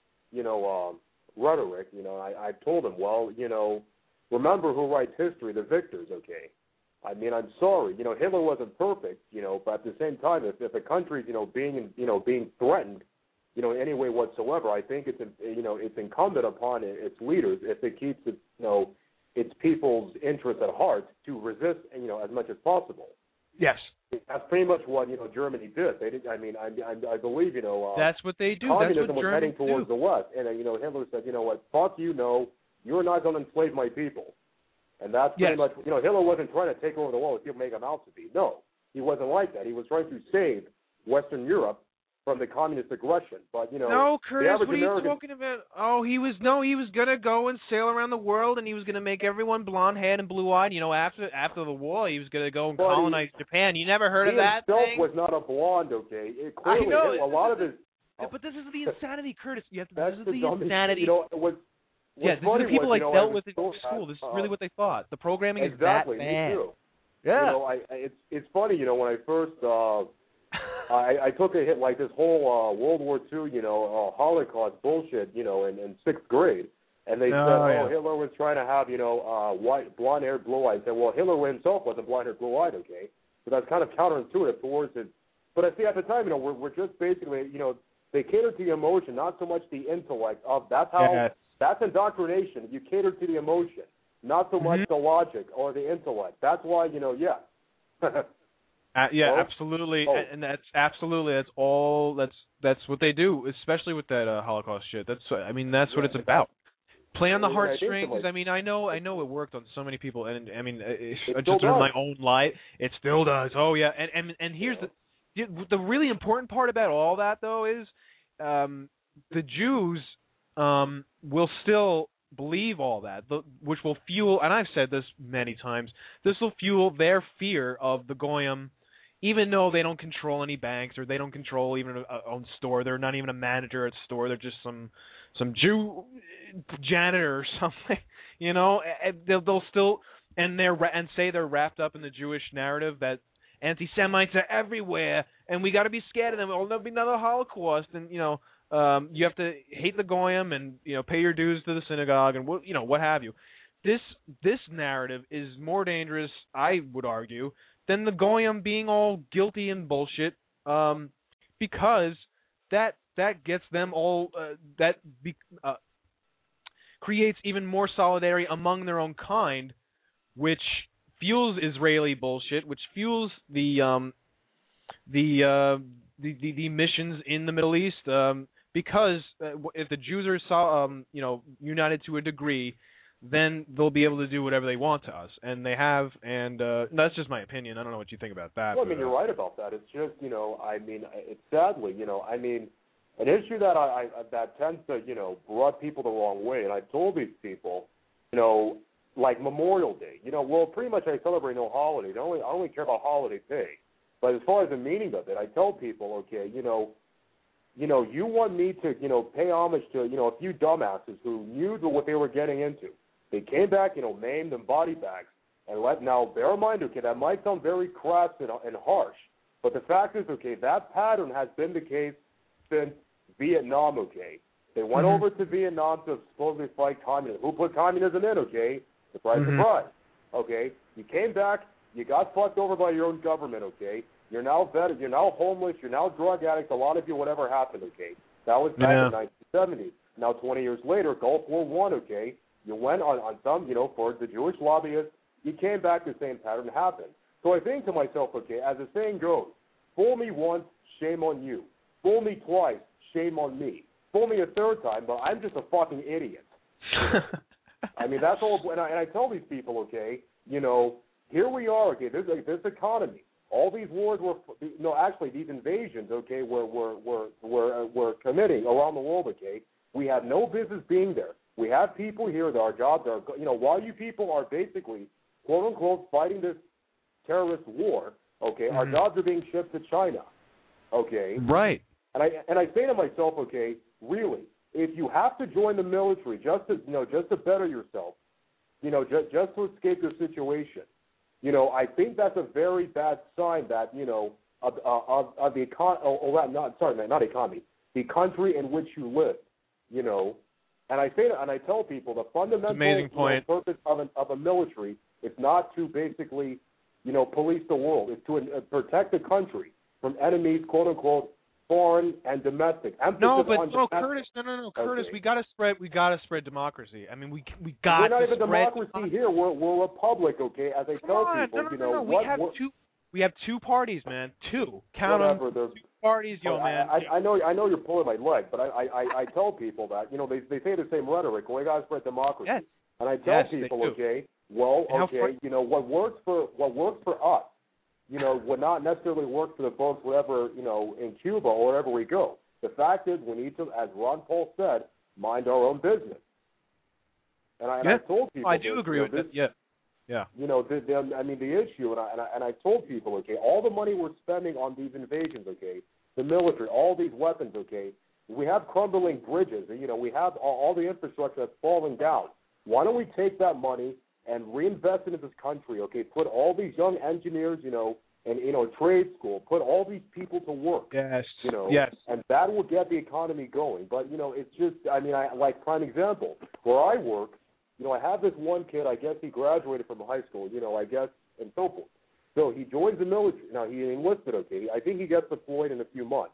rhetoric. I've told them, remember who writes history, the victors, okay? I mean, I'm sorry, Hitler wasn't perfect, but at the same time, if a country's, being threatened, in any way whatsoever, I think it's incumbent upon its leaders, if it keeps its, its people's interests at heart, to resist, as much as possible. Yes. That's pretty much what, Germany did. They did. I believe, that's what they do. Communism That's what was heading towards the West, and Hitler said, what, fuck you, no. You're not going to enslave my people. And that's pretty much, Hitler wasn't trying to take over the world and make them out to be. No, he wasn't like that. He was trying to save Western Europe from the communist aggression. But, no, Curtis, what are you talking about? Oh, he was going to go and sail around the world, and he was going to make everyone blonde-haired and blue-eyed. After the war, he was going to go and colonize Japan. You never heard of that thing? He himself was not a blonde, okay? Clearly, I know. A lot of his... But this is the insanity, Curtis. This is the insanity. This is the people dealt with in school. This is really what they thought. The programming is that bad. Me too. Yeah. It's funny, when I first I took a hit like this whole World War II, Holocaust bullshit, in sixth grade, and they said, Hitler was trying to have, white, blonde-haired, blue-eyed. I said, well, Hitler himself wasn't blonde-haired, blue-eyed, okay? So that's kind of counterintuitive towards it. But I see at the time, we're just basically, They cater to the emotion, not so much the intellect. That's indoctrination. You cater to the emotion, not so much the logic or the intellect. That's why, absolutely, and that's what they do, especially with that Holocaust shit. That's what it's about. Play on the heartstrings. I mean, I know it worked on so many people, and I mean, just in my own life, it still does. Oh yeah, and here's the really important part about all that though is, the Jews will still believe all that, which will fuel, and I've said this many times, this will fuel their fear of the Goyim, even though they don't control any banks or they don't control even a own store. They're not even a manager at a store. They're just some Jew janitor or something, They'll still and say they're wrapped up in the Jewish narrative that anti-Semites are everywhere and we got to be scared of them. There'll be another Holocaust, and you have to hate the Goyim and pay your dues to the synagogue and what have you. This narrative is more dangerous, I would argue, than the Goyim being all guilty and bullshit, because that gets them all creates even more solidarity among their own kind, which fuels Israeli bullshit, which fuels the missions in the Middle East, because if the Jews are united to a degree, then they'll be able to do whatever they want to us, and they have. And that's just my opinion. I don't know what you think about that. Well, I mean, you're right about that. It's just it's sadly, an issue that that tends to rub people the wrong way. And I told these people, like Memorial Day, well, pretty much I celebrate no holiday. I only care about holiday pay. But as far as the meaning of it, I tell people, okay, you want me to, pay homage to, a few dumbasses who knew what they were getting into. They came back, maimed and body bags, and now bear in mind, okay, that might sound very crass and harsh, but the fact is, okay, that pattern has been the case since Vietnam, okay. They went over to Vietnam to supposedly fight communism. Who put communism in, okay? Surprise, surprise. Okay, you came back, you got fucked over by your own government, okay. You're now vetted, you're now homeless, you're now drug addicts, a lot of you, whatever happened, okay. That was back in the 1970s. Now, 20 years later, Gulf War I, okay, you went on some, for the Jewish lobbyists, you came back, the same pattern happened. So I think to myself, okay, as the saying goes, fool me once, shame on you. Fool me twice, shame on me. Fool me a third time, but I'm just a fucking idiot. I mean, that's all, and I tell these people, okay, here we are, okay, this economy. All these wars these invasions, okay, we're committing around the world, okay. We have no business being there. We have people here that our jobs are, while you people are basically, quote unquote, fighting this terrorist war, okay, our jobs are being shipped to China, okay. Right. And I say to myself, okay, really, if you have to join the military just to better yourself, just to escape your situation. I think that's a very bad sign that, of the economy, the country in which you live, And I tell people the fundamental purpose of a military is not to basically, police the world. It's to protect the country from enemies, quote unquote, foreign and domestic. Curtis, Curtis, we gotta spread democracy. I mean, we got. We're not even democracy here. We're a republic, okay? As I tell people, we have two parties, man. Two. Count them. Two parties, man. I know you're pulling my leg, but I tell people that they say the same rhetoric. We gotta spread democracy, and I tell people, okay, well, okay, what works for us. Would not necessarily work for the folks wherever, in Cuba or wherever we go. The fact is, we need to, as Ron Paul said, mind our own business. And I told people, I do agree with this. Yeah. The issue, and I told people, okay, all the money we're spending on these invasions, okay, the military, all these weapons, okay, we have crumbling bridges, we have all the infrastructure that's falling down. Why don't we take that money and reinvest into this country, okay? Put all these young engineers, in trade school. Put all these people to work. Yes. And that will get the economy going. But it's just, like prime example, where I work, I have this one kid. I guess he graduated from high school. And so forth. So he joins the military. Now he enlisted. Okay, I think he gets deployed in a few months.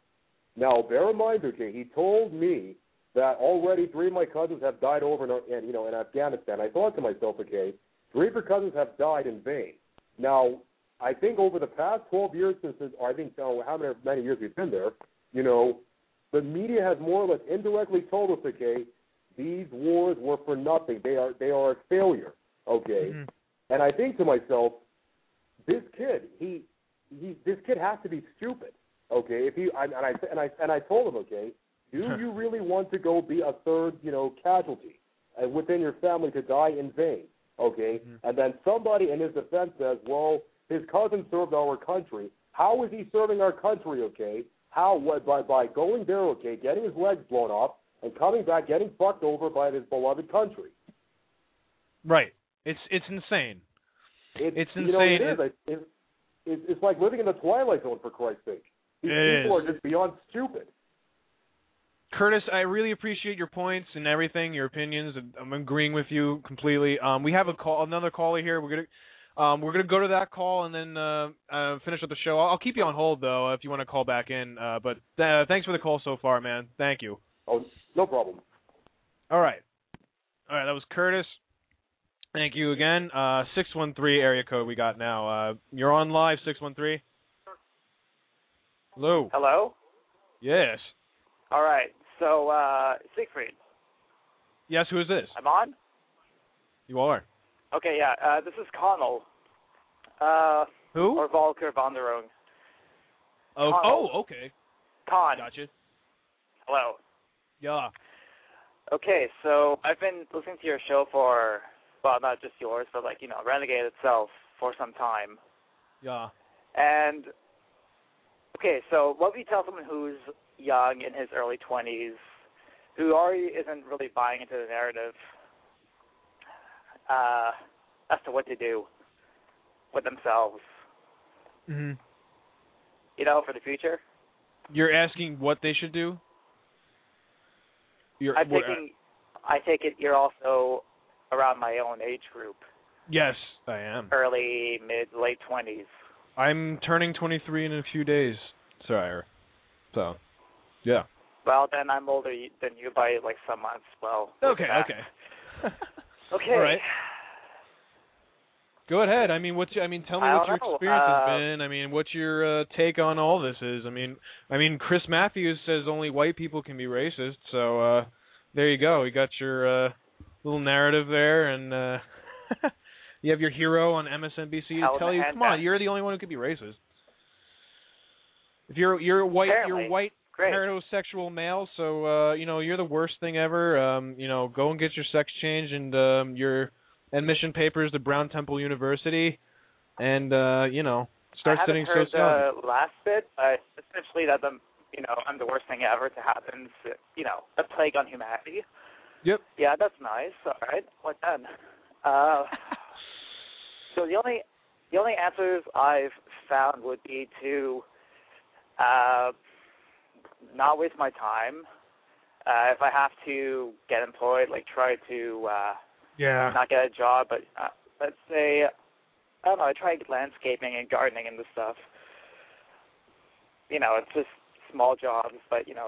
Now, bear in mind, okay, he told me that already 3 of my cousins have died over in Afghanistan. I thought to myself, okay, 3 of your cousins have died in vain. Now, I think over the past 12 years I think how many years we've been there, the media has more or less indirectly told us, okay, these wars were for nothing. They are a failure, okay? Mm-hmm. And I think to myself, this kid, this kid has to be stupid, okay? I told him, okay, do you really want to go be a third, casualty within your family to die in vain, okay? Mm-hmm. And then somebody in his defense says, well, his cousin served our country. How is he serving our country, okay? How? By going there, okay, getting his legs blown off, and coming back, getting fucked over by his beloved country. Right. It's insane. It's insane. It is. It's like living in the Twilight Zone, for Christ's sake. These people are just beyond stupid. Curtis, I really appreciate your points and everything, your opinions. I'm agreeing with you completely. We have another caller here. We're gonna go to that call and then finish up the show. I'll keep you on hold though if you want to call back in. But thanks for the call so far, man. Thank you. Oh, no problem. All right, that was Curtis. Thank you again. 613 area code we got now. You're on live, 613. Hello. Hello? Yes. All right. So, Siegfried. Yes, who is this? I'm on? You are. Okay, yeah. This is Connell. Who? Or Volker von der Roon. Oh, okay. Con. Gotcha. Hello. Yeah. Okay, so I've been listening to your show for, well, not just yours, but Renegade itself for some time. Yeah. And, okay, so what would you tell someone who's young, in his early 20s, who already isn't really buying into the narrative as to what to do with themselves? Mm-hmm. For the future? You're asking what they should do? I take it you're also around my own age group. Yes, I am. Early, mid, late 20s. I'm turning 23 in a few days, sir. So, yeah. Well, then I'm older than you by some months. Well. Okay. Okay. All right. Go ahead. Tell me what your experience has been. What's your take on all this is? Chris Matthews says only white people can be racist. So there you go. You got your little narrative there, and you have your hero on MSNBC to tell you, come on, you're the only one who could be racist. If you're white, apparently. you're white. Great. Heterosexual male, so you're the worst thing ever. Go and get your sex change and your admission papers to Brown Temple University, and start studying sociology. I haven't heard the last bit, but essentially that I'm the worst thing ever to happen. A plague on humanity. Yep. Yeah, that's nice. All right, what then? So the only answers I've found would be to not waste my time. If I have to get employed, try to not get a job, but let's say, I don't know, I try landscaping and gardening and this stuff. It's just small jobs, but you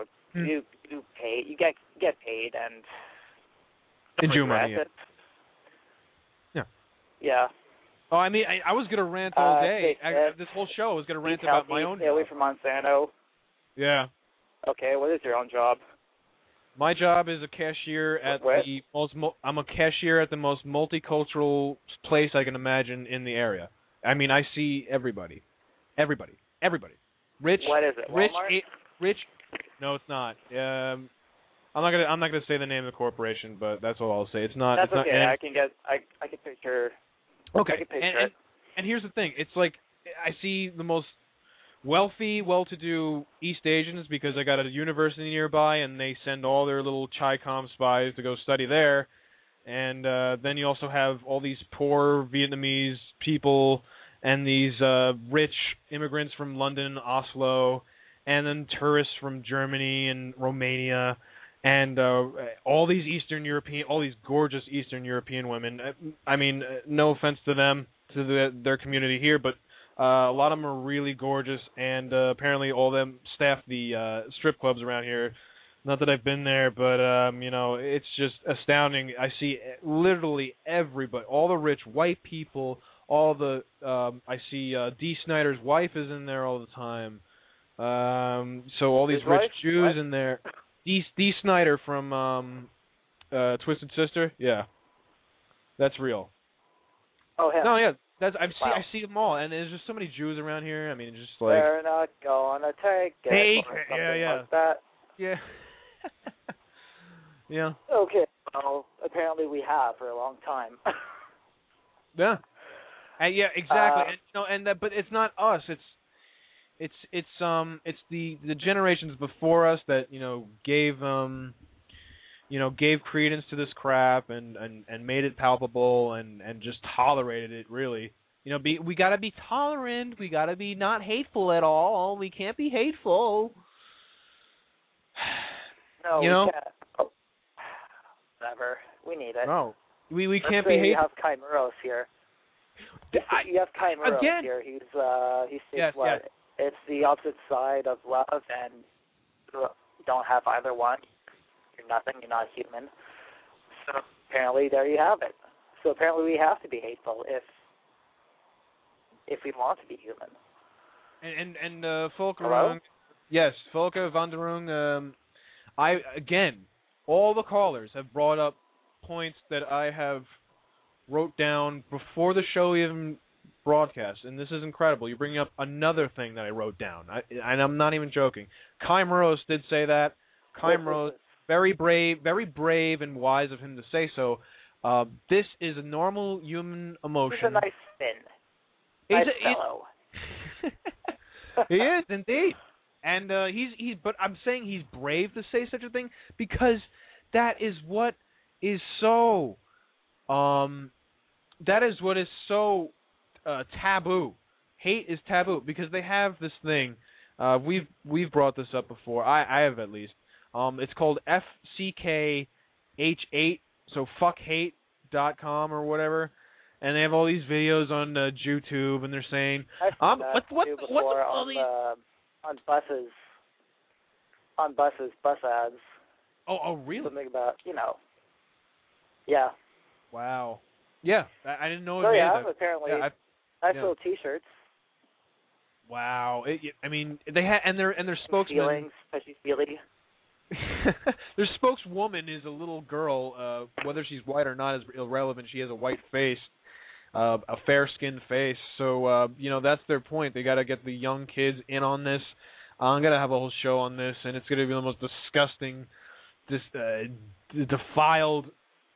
get paid and enjoy money. Yeah. Yeah. Oh, I was gonna rant all day. This whole show I was gonna rant about my own. Stay away from Monsanto. Yeah. Okay, what is your own job? My job is a cashier at I'm a cashier at the most multicultural place I can imagine in the area. I see everybody. Rich. What is it? Walmart? Rich. No, it's not. I'm not gonna say the name of the corporation, but that's all I'll say. It's not. That's it's okay. Not, I can picture. Okay. I can picture it. And here's the thing. It's I see the most wealthy, well-to-do East Asians because I got a university nearby, and they send all their little Chi-Com spies to go study there. And then you also have all these poor Vietnamese people and these rich immigrants from London, Oslo, and then tourists from Germany and Romania, and all these gorgeous Eastern European women. No offense to them, to their community here, but A lot of them are really gorgeous, and apparently all of them staff the strip clubs around here. Not that I've been there, but it's just astounding. I see literally everybody, all the rich white people, all the I see Dee Snider's wife is in there all the time. So all these rich Jews in there. Dee Snider from Twisted Sister, yeah, that's real. Oh, hell. No, yeah. I see them all, and there's just so many Jews around here. I mean, it's just like they're not gonna take it or something like that. Yeah. Yeah. Okay. Well, apparently we have for a long time. Yeah. Yeah, exactly. But it's not us. It's the generations before us that gave credence to this crap and made it palpable and just tolerated it, really. We got to be tolerant. We got to be not hateful at all. We can't be hateful. No, we can't. Oh. Whatever. We need it. No. We can't be hateful. You have Kai Muros here. You have Kai Muros here. He says what? Yes. It's the opposite side of love, and you don't have either one. You're nothing. You're not human. So apparently, there you have it. So apparently, we have to be hateful if we want to be human. And Volker Rung, yes, Volker van der Rung. All the callers have brought up points that I have wrote down before the show even broadcast, and this is incredible. You're bringing up another thing that I wrote down, and I'm not even joking. Kai Muros did say that. Kai Muros, very brave and wise of him to say so. This is a normal human emotion. He's a nice Nice fellow. He is indeed, and But I'm saying he's brave to say such a thing because that is what is so. That is what is so taboo. Hate is taboo because they have this thing. We've brought this up before. I have at least. It's called FCKH8, so fuckhate.com or whatever. And they have all these videos on YouTube, and they're saying, on buses, bus ads. Oh, really? Something about, yeah. Wow. Yeah, I didn't know. Apparently. Yeah, nice little T-shirts. Wow. I mean, they had, and their spokesman. Feely. Their spokeswoman is a little girl. Whether she's white or not is irrelevant. She has a white face, a fair-skinned face. So that's their point. They got to get the young kids in on this. I'm gonna have a whole show on this, and it's gonna be the most disgusting, defiled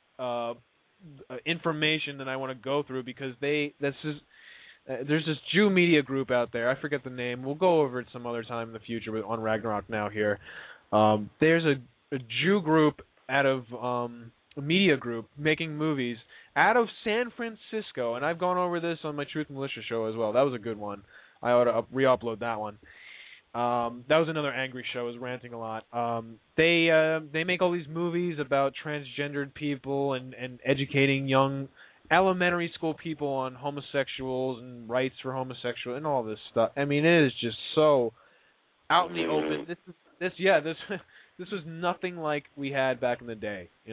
information that I want to go through because there's this Jew media group out there. I forget the name. We'll go over it some other time in the future on Ragnarok Now here. There's a Jew group out of a media group making movies out of San Francisco, and I've gone over this on my Truth Militia show as well. That was a good one. I ought to re-upload that one. That was another angry show. I was ranting a lot. They make all these movies about transgendered people and educating young elementary school people on homosexuals and rights for homosexuals and all this stuff. I mean, it is just so out in the open. This was nothing like we had back in the day. We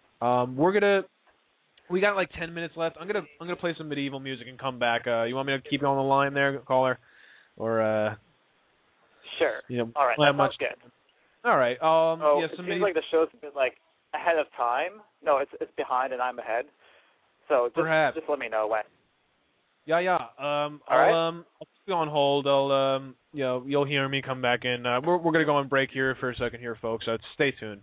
got like 10 minutes left. I'm gonna play some medieval music and come back. You want me to keep you on the line there, caller, or? Sure. All right. That sounds good. All right. It seems like the show's been like ahead of time. No, it's behind and I'm ahead. So just let me know when. Yeah. I'll keep you on hold. You'll hear me come back in. We're gonna go on break here for a second here, folks. So stay tuned.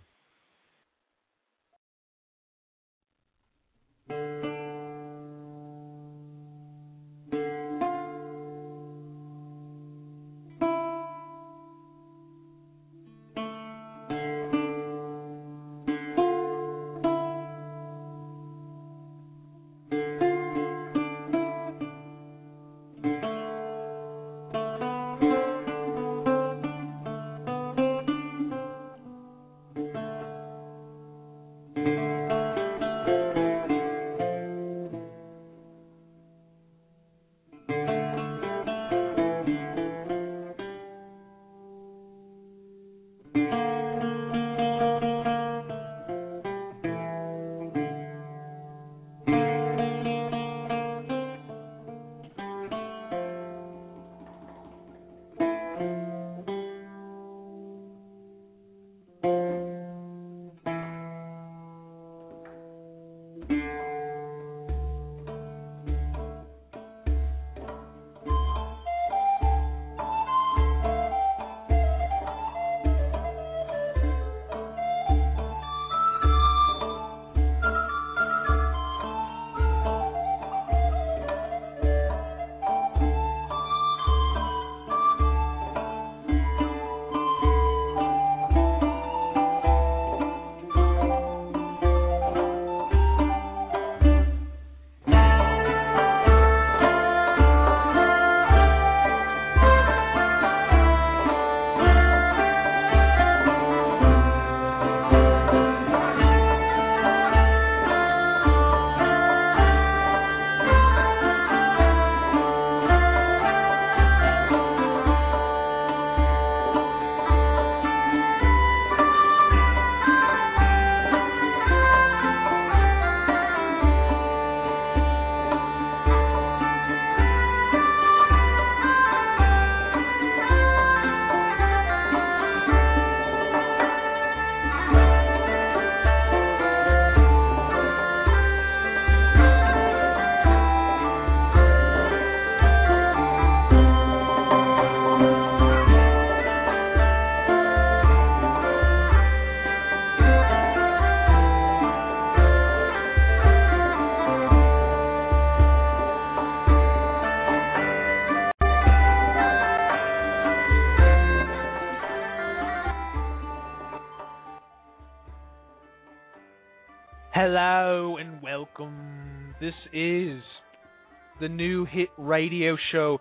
Hello and welcome. This is the new hit radio show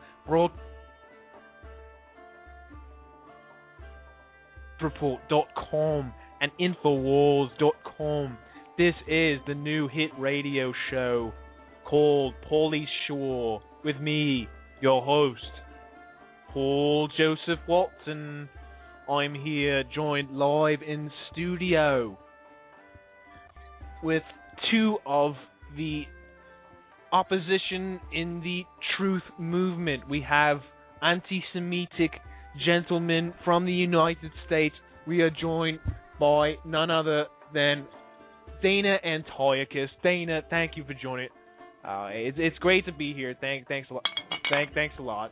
Report.com and Infowars.com. This is the new hit radio show called Paulie Shore with me, your host, Paul Joseph Watson. I'm here joined live in studio with two of the opposition in the truth movement. We have anti-Semitic gentlemen from the United States. We are joined by none other than Dana Antiochus. Dana, thank you for joining. It's great to be here. Thanks a lot. Thanks a lot.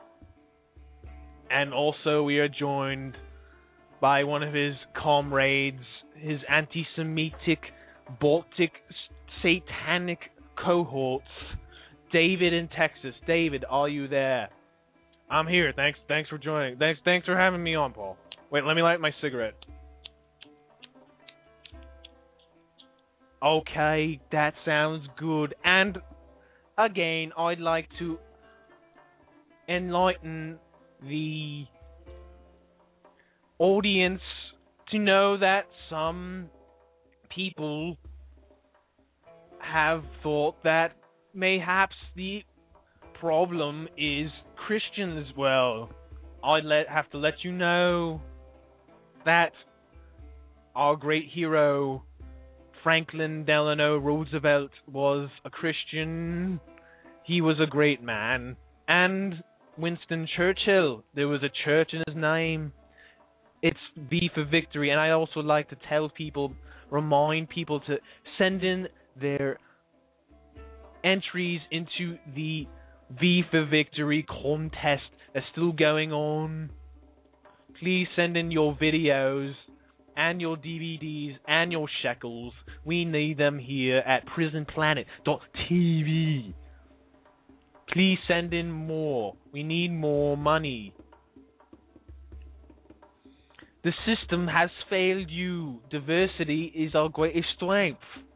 And also we are joined by one of his comrades, his anti-Semitic, Baltic, satanic cohorts, David in Texas. David, are you there? I'm here. Thanks for joining. Thanks for having me on, Paul. Wait, let me light my cigarette. Okay, that sounds good. And again, I'd like to enlighten the audience to know that some people have thought that mayhaps the problem is Christians. Well, I'd have to let you know that our great hero Franklin Delano Roosevelt was a Christian. He was a great man. And Winston Churchill, there was a church in his name. It's V for Victory. And I also like to remind people to send in their entries into the V for Victory contest that's still going on. Please send in your videos and your DVDs and your shekels. We need them here at prisonplanet.tv. Please send in more. We need more money. The system has failed you. Diversity is our greatest strength.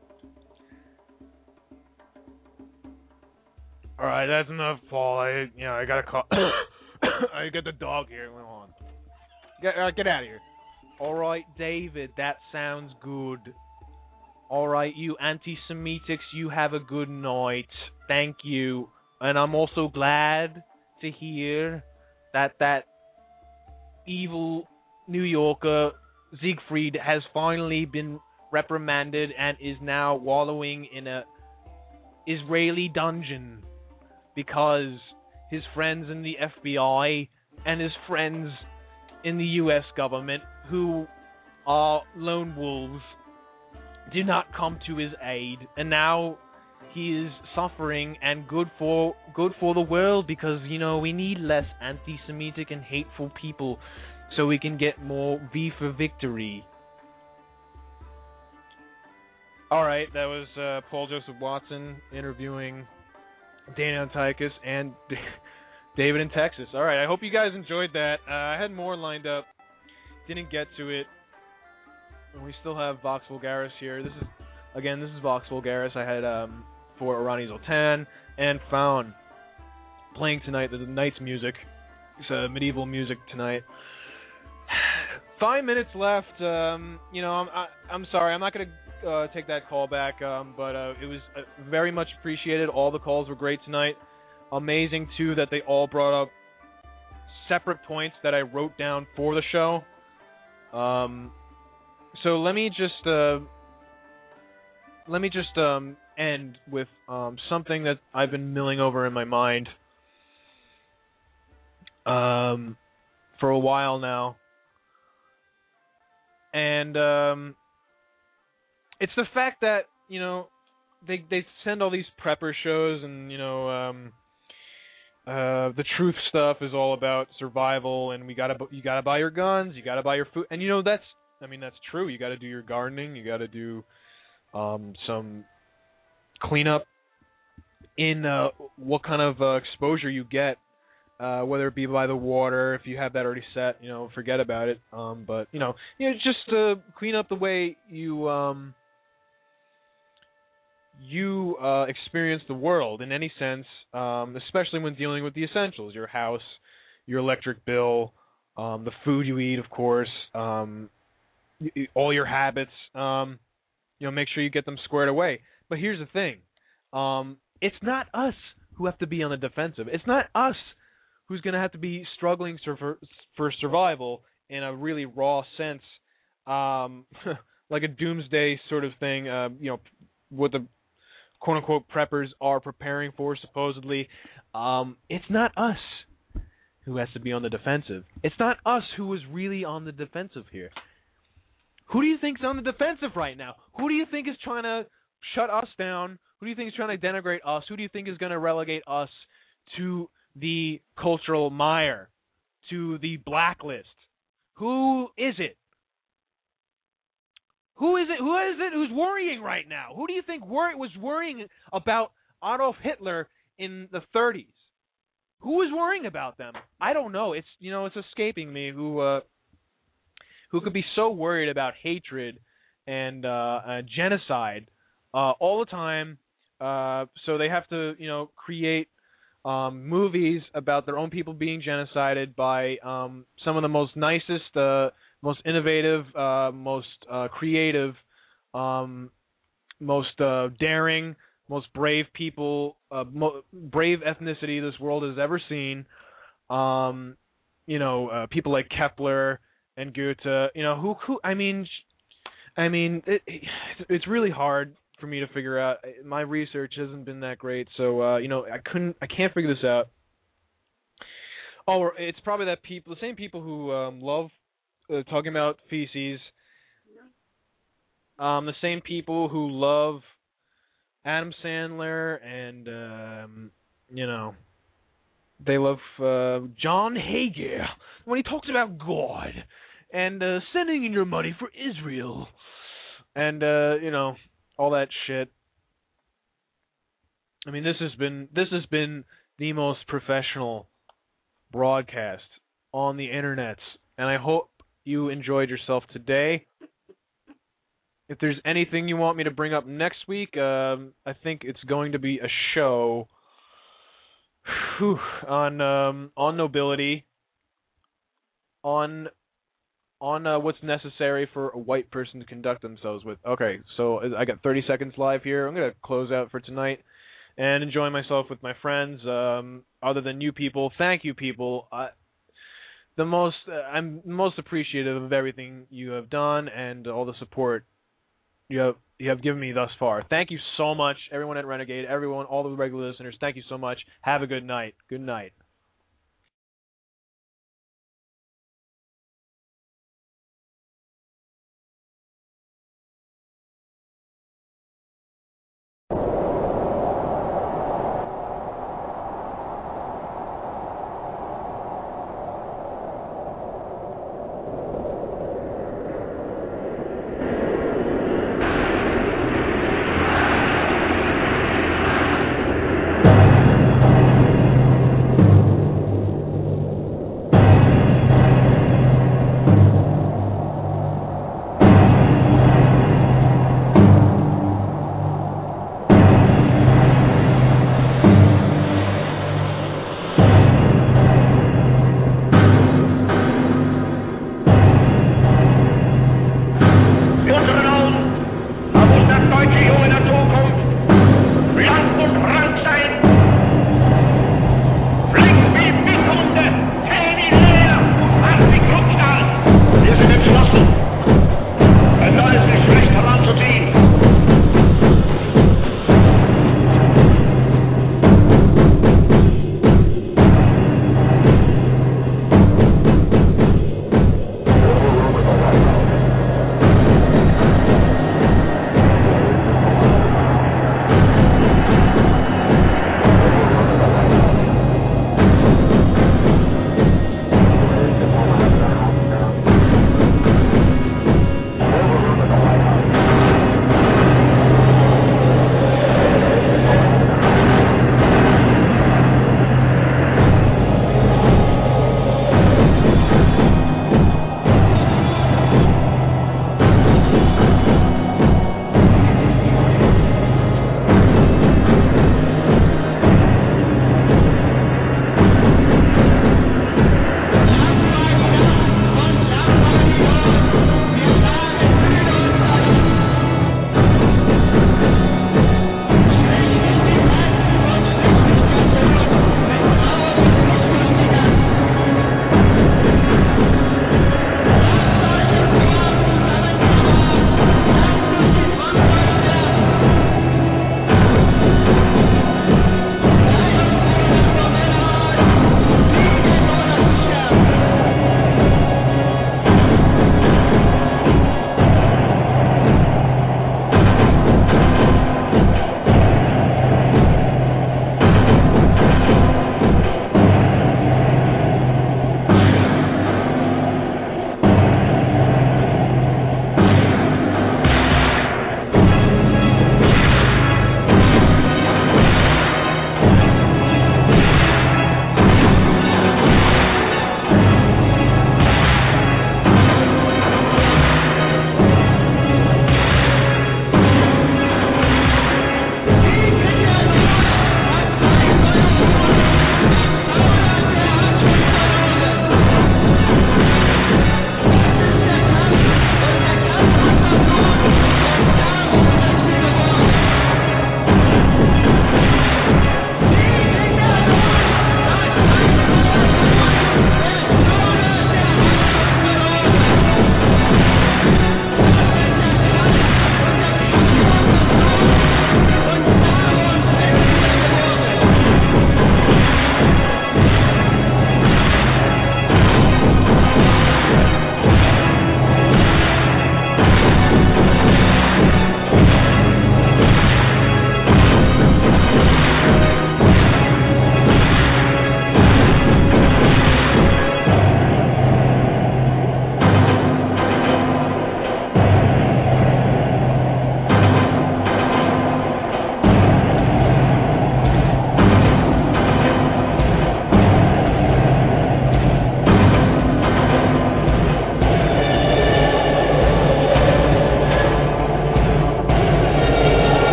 Alright, that's enough, Paul. I gotta call. I got the dog here. Hold on. Get out of here. Alright, David, that sounds good. Alright, you anti-Semitics, you have a good night. Thank you. And I'm also glad to hear that evil New Yorker Siegfried has finally been reprimanded and is now wallowing in a Israeli dungeon because his friends in the FBI and his friends in the U.S. government, who are lone wolves, do not come to his aid, and now he is suffering, and good for the world, because we need less anti-Semitic and hateful people, so we can get more V for Victory. All right, that was Paul Joseph Watson interviewing Dana Antiochus and David in Texas. All right, I hope you guys enjoyed that. I had more lined up, didn't get to it. And we still have Vox Vulgaris here. This is Vox Vulgaris. I had for Arani Zoltan and Faun playing tonight. The night's music. It's medieval music tonight. 5 minutes left. I'm sorry. I'm not going to take that call back, but it was very much appreciated. All the calls were great tonight. Amazing, too, that they all brought up separate points that I wrote down for the show. So let me just end with something that I've been milling over in my mind for a while now. And it's the fact that, they send all these prepper shows, and the truth stuff is all about survival, and you gotta buy your guns, you gotta buy your food, and that's true. You gotta do your gardening, you gotta do some cleanup in what kind of exposure you get, whether it be by the water. If you have that already set, forget about it. But just clean up the way you you experience the world in any sense, especially when dealing with the essentials, your house, your electric bill, the food you eat, of course, all your habits, make sure you get them squared away. But here's the thing. It's not us who have to be on the defensive. It's not us who's going to have to be struggling for survival in a really raw sense, like a doomsday sort of thing, what the quote-unquote preppers are preparing for, supposedly. It's not us who has to be on the defensive. It's not us who is really on the defensive here. Who do you think is on the defensive right now? Who do you think is trying to shut us down? Who do you think is trying to denigrate us? Who do you think is going to relegate us to the cultural mire, to the blacklist? Who is it? Who is it? Who is it who's worrying right now? Who do you think was worrying about Adolf Hitler in the 30s? Who was worrying about them? I don't know. It's escaping me. Who could be so worried about hatred and genocide all the time? So they have to create movies about their own people being genocided by some of the most nicest, most innovative, most creative, most daring, most brave people, brave ethnicity this world has ever seen. People like Kepler and Goethe. It's really hard for me to figure out. My research hasn't been that great, so I can't figure this out. Oh, it's probably the same people who love talking about feces, the same people who love Adam Sandler and they love John Hager when he talks about God and sending in your money for Israel and all that shit. I mean, this has been the most professional broadcast on the internets, and I hope you enjoyed yourself today. If there's anything you want me to bring up next week, I think it's going to be a show on nobility, on what's necessary for a white person to conduct themselves with. Okay, so I got 30 seconds live here. I'm going to close out for tonight and enjoy myself with my friends. Other than you people, thank you people. I'm most appreciative of everything you have done and all the support you have given me thus far. Thank you so much, everyone at Renegade, all the regular listeners. Thank you so much. Have a good night. Good night.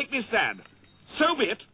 make me sad. So be it.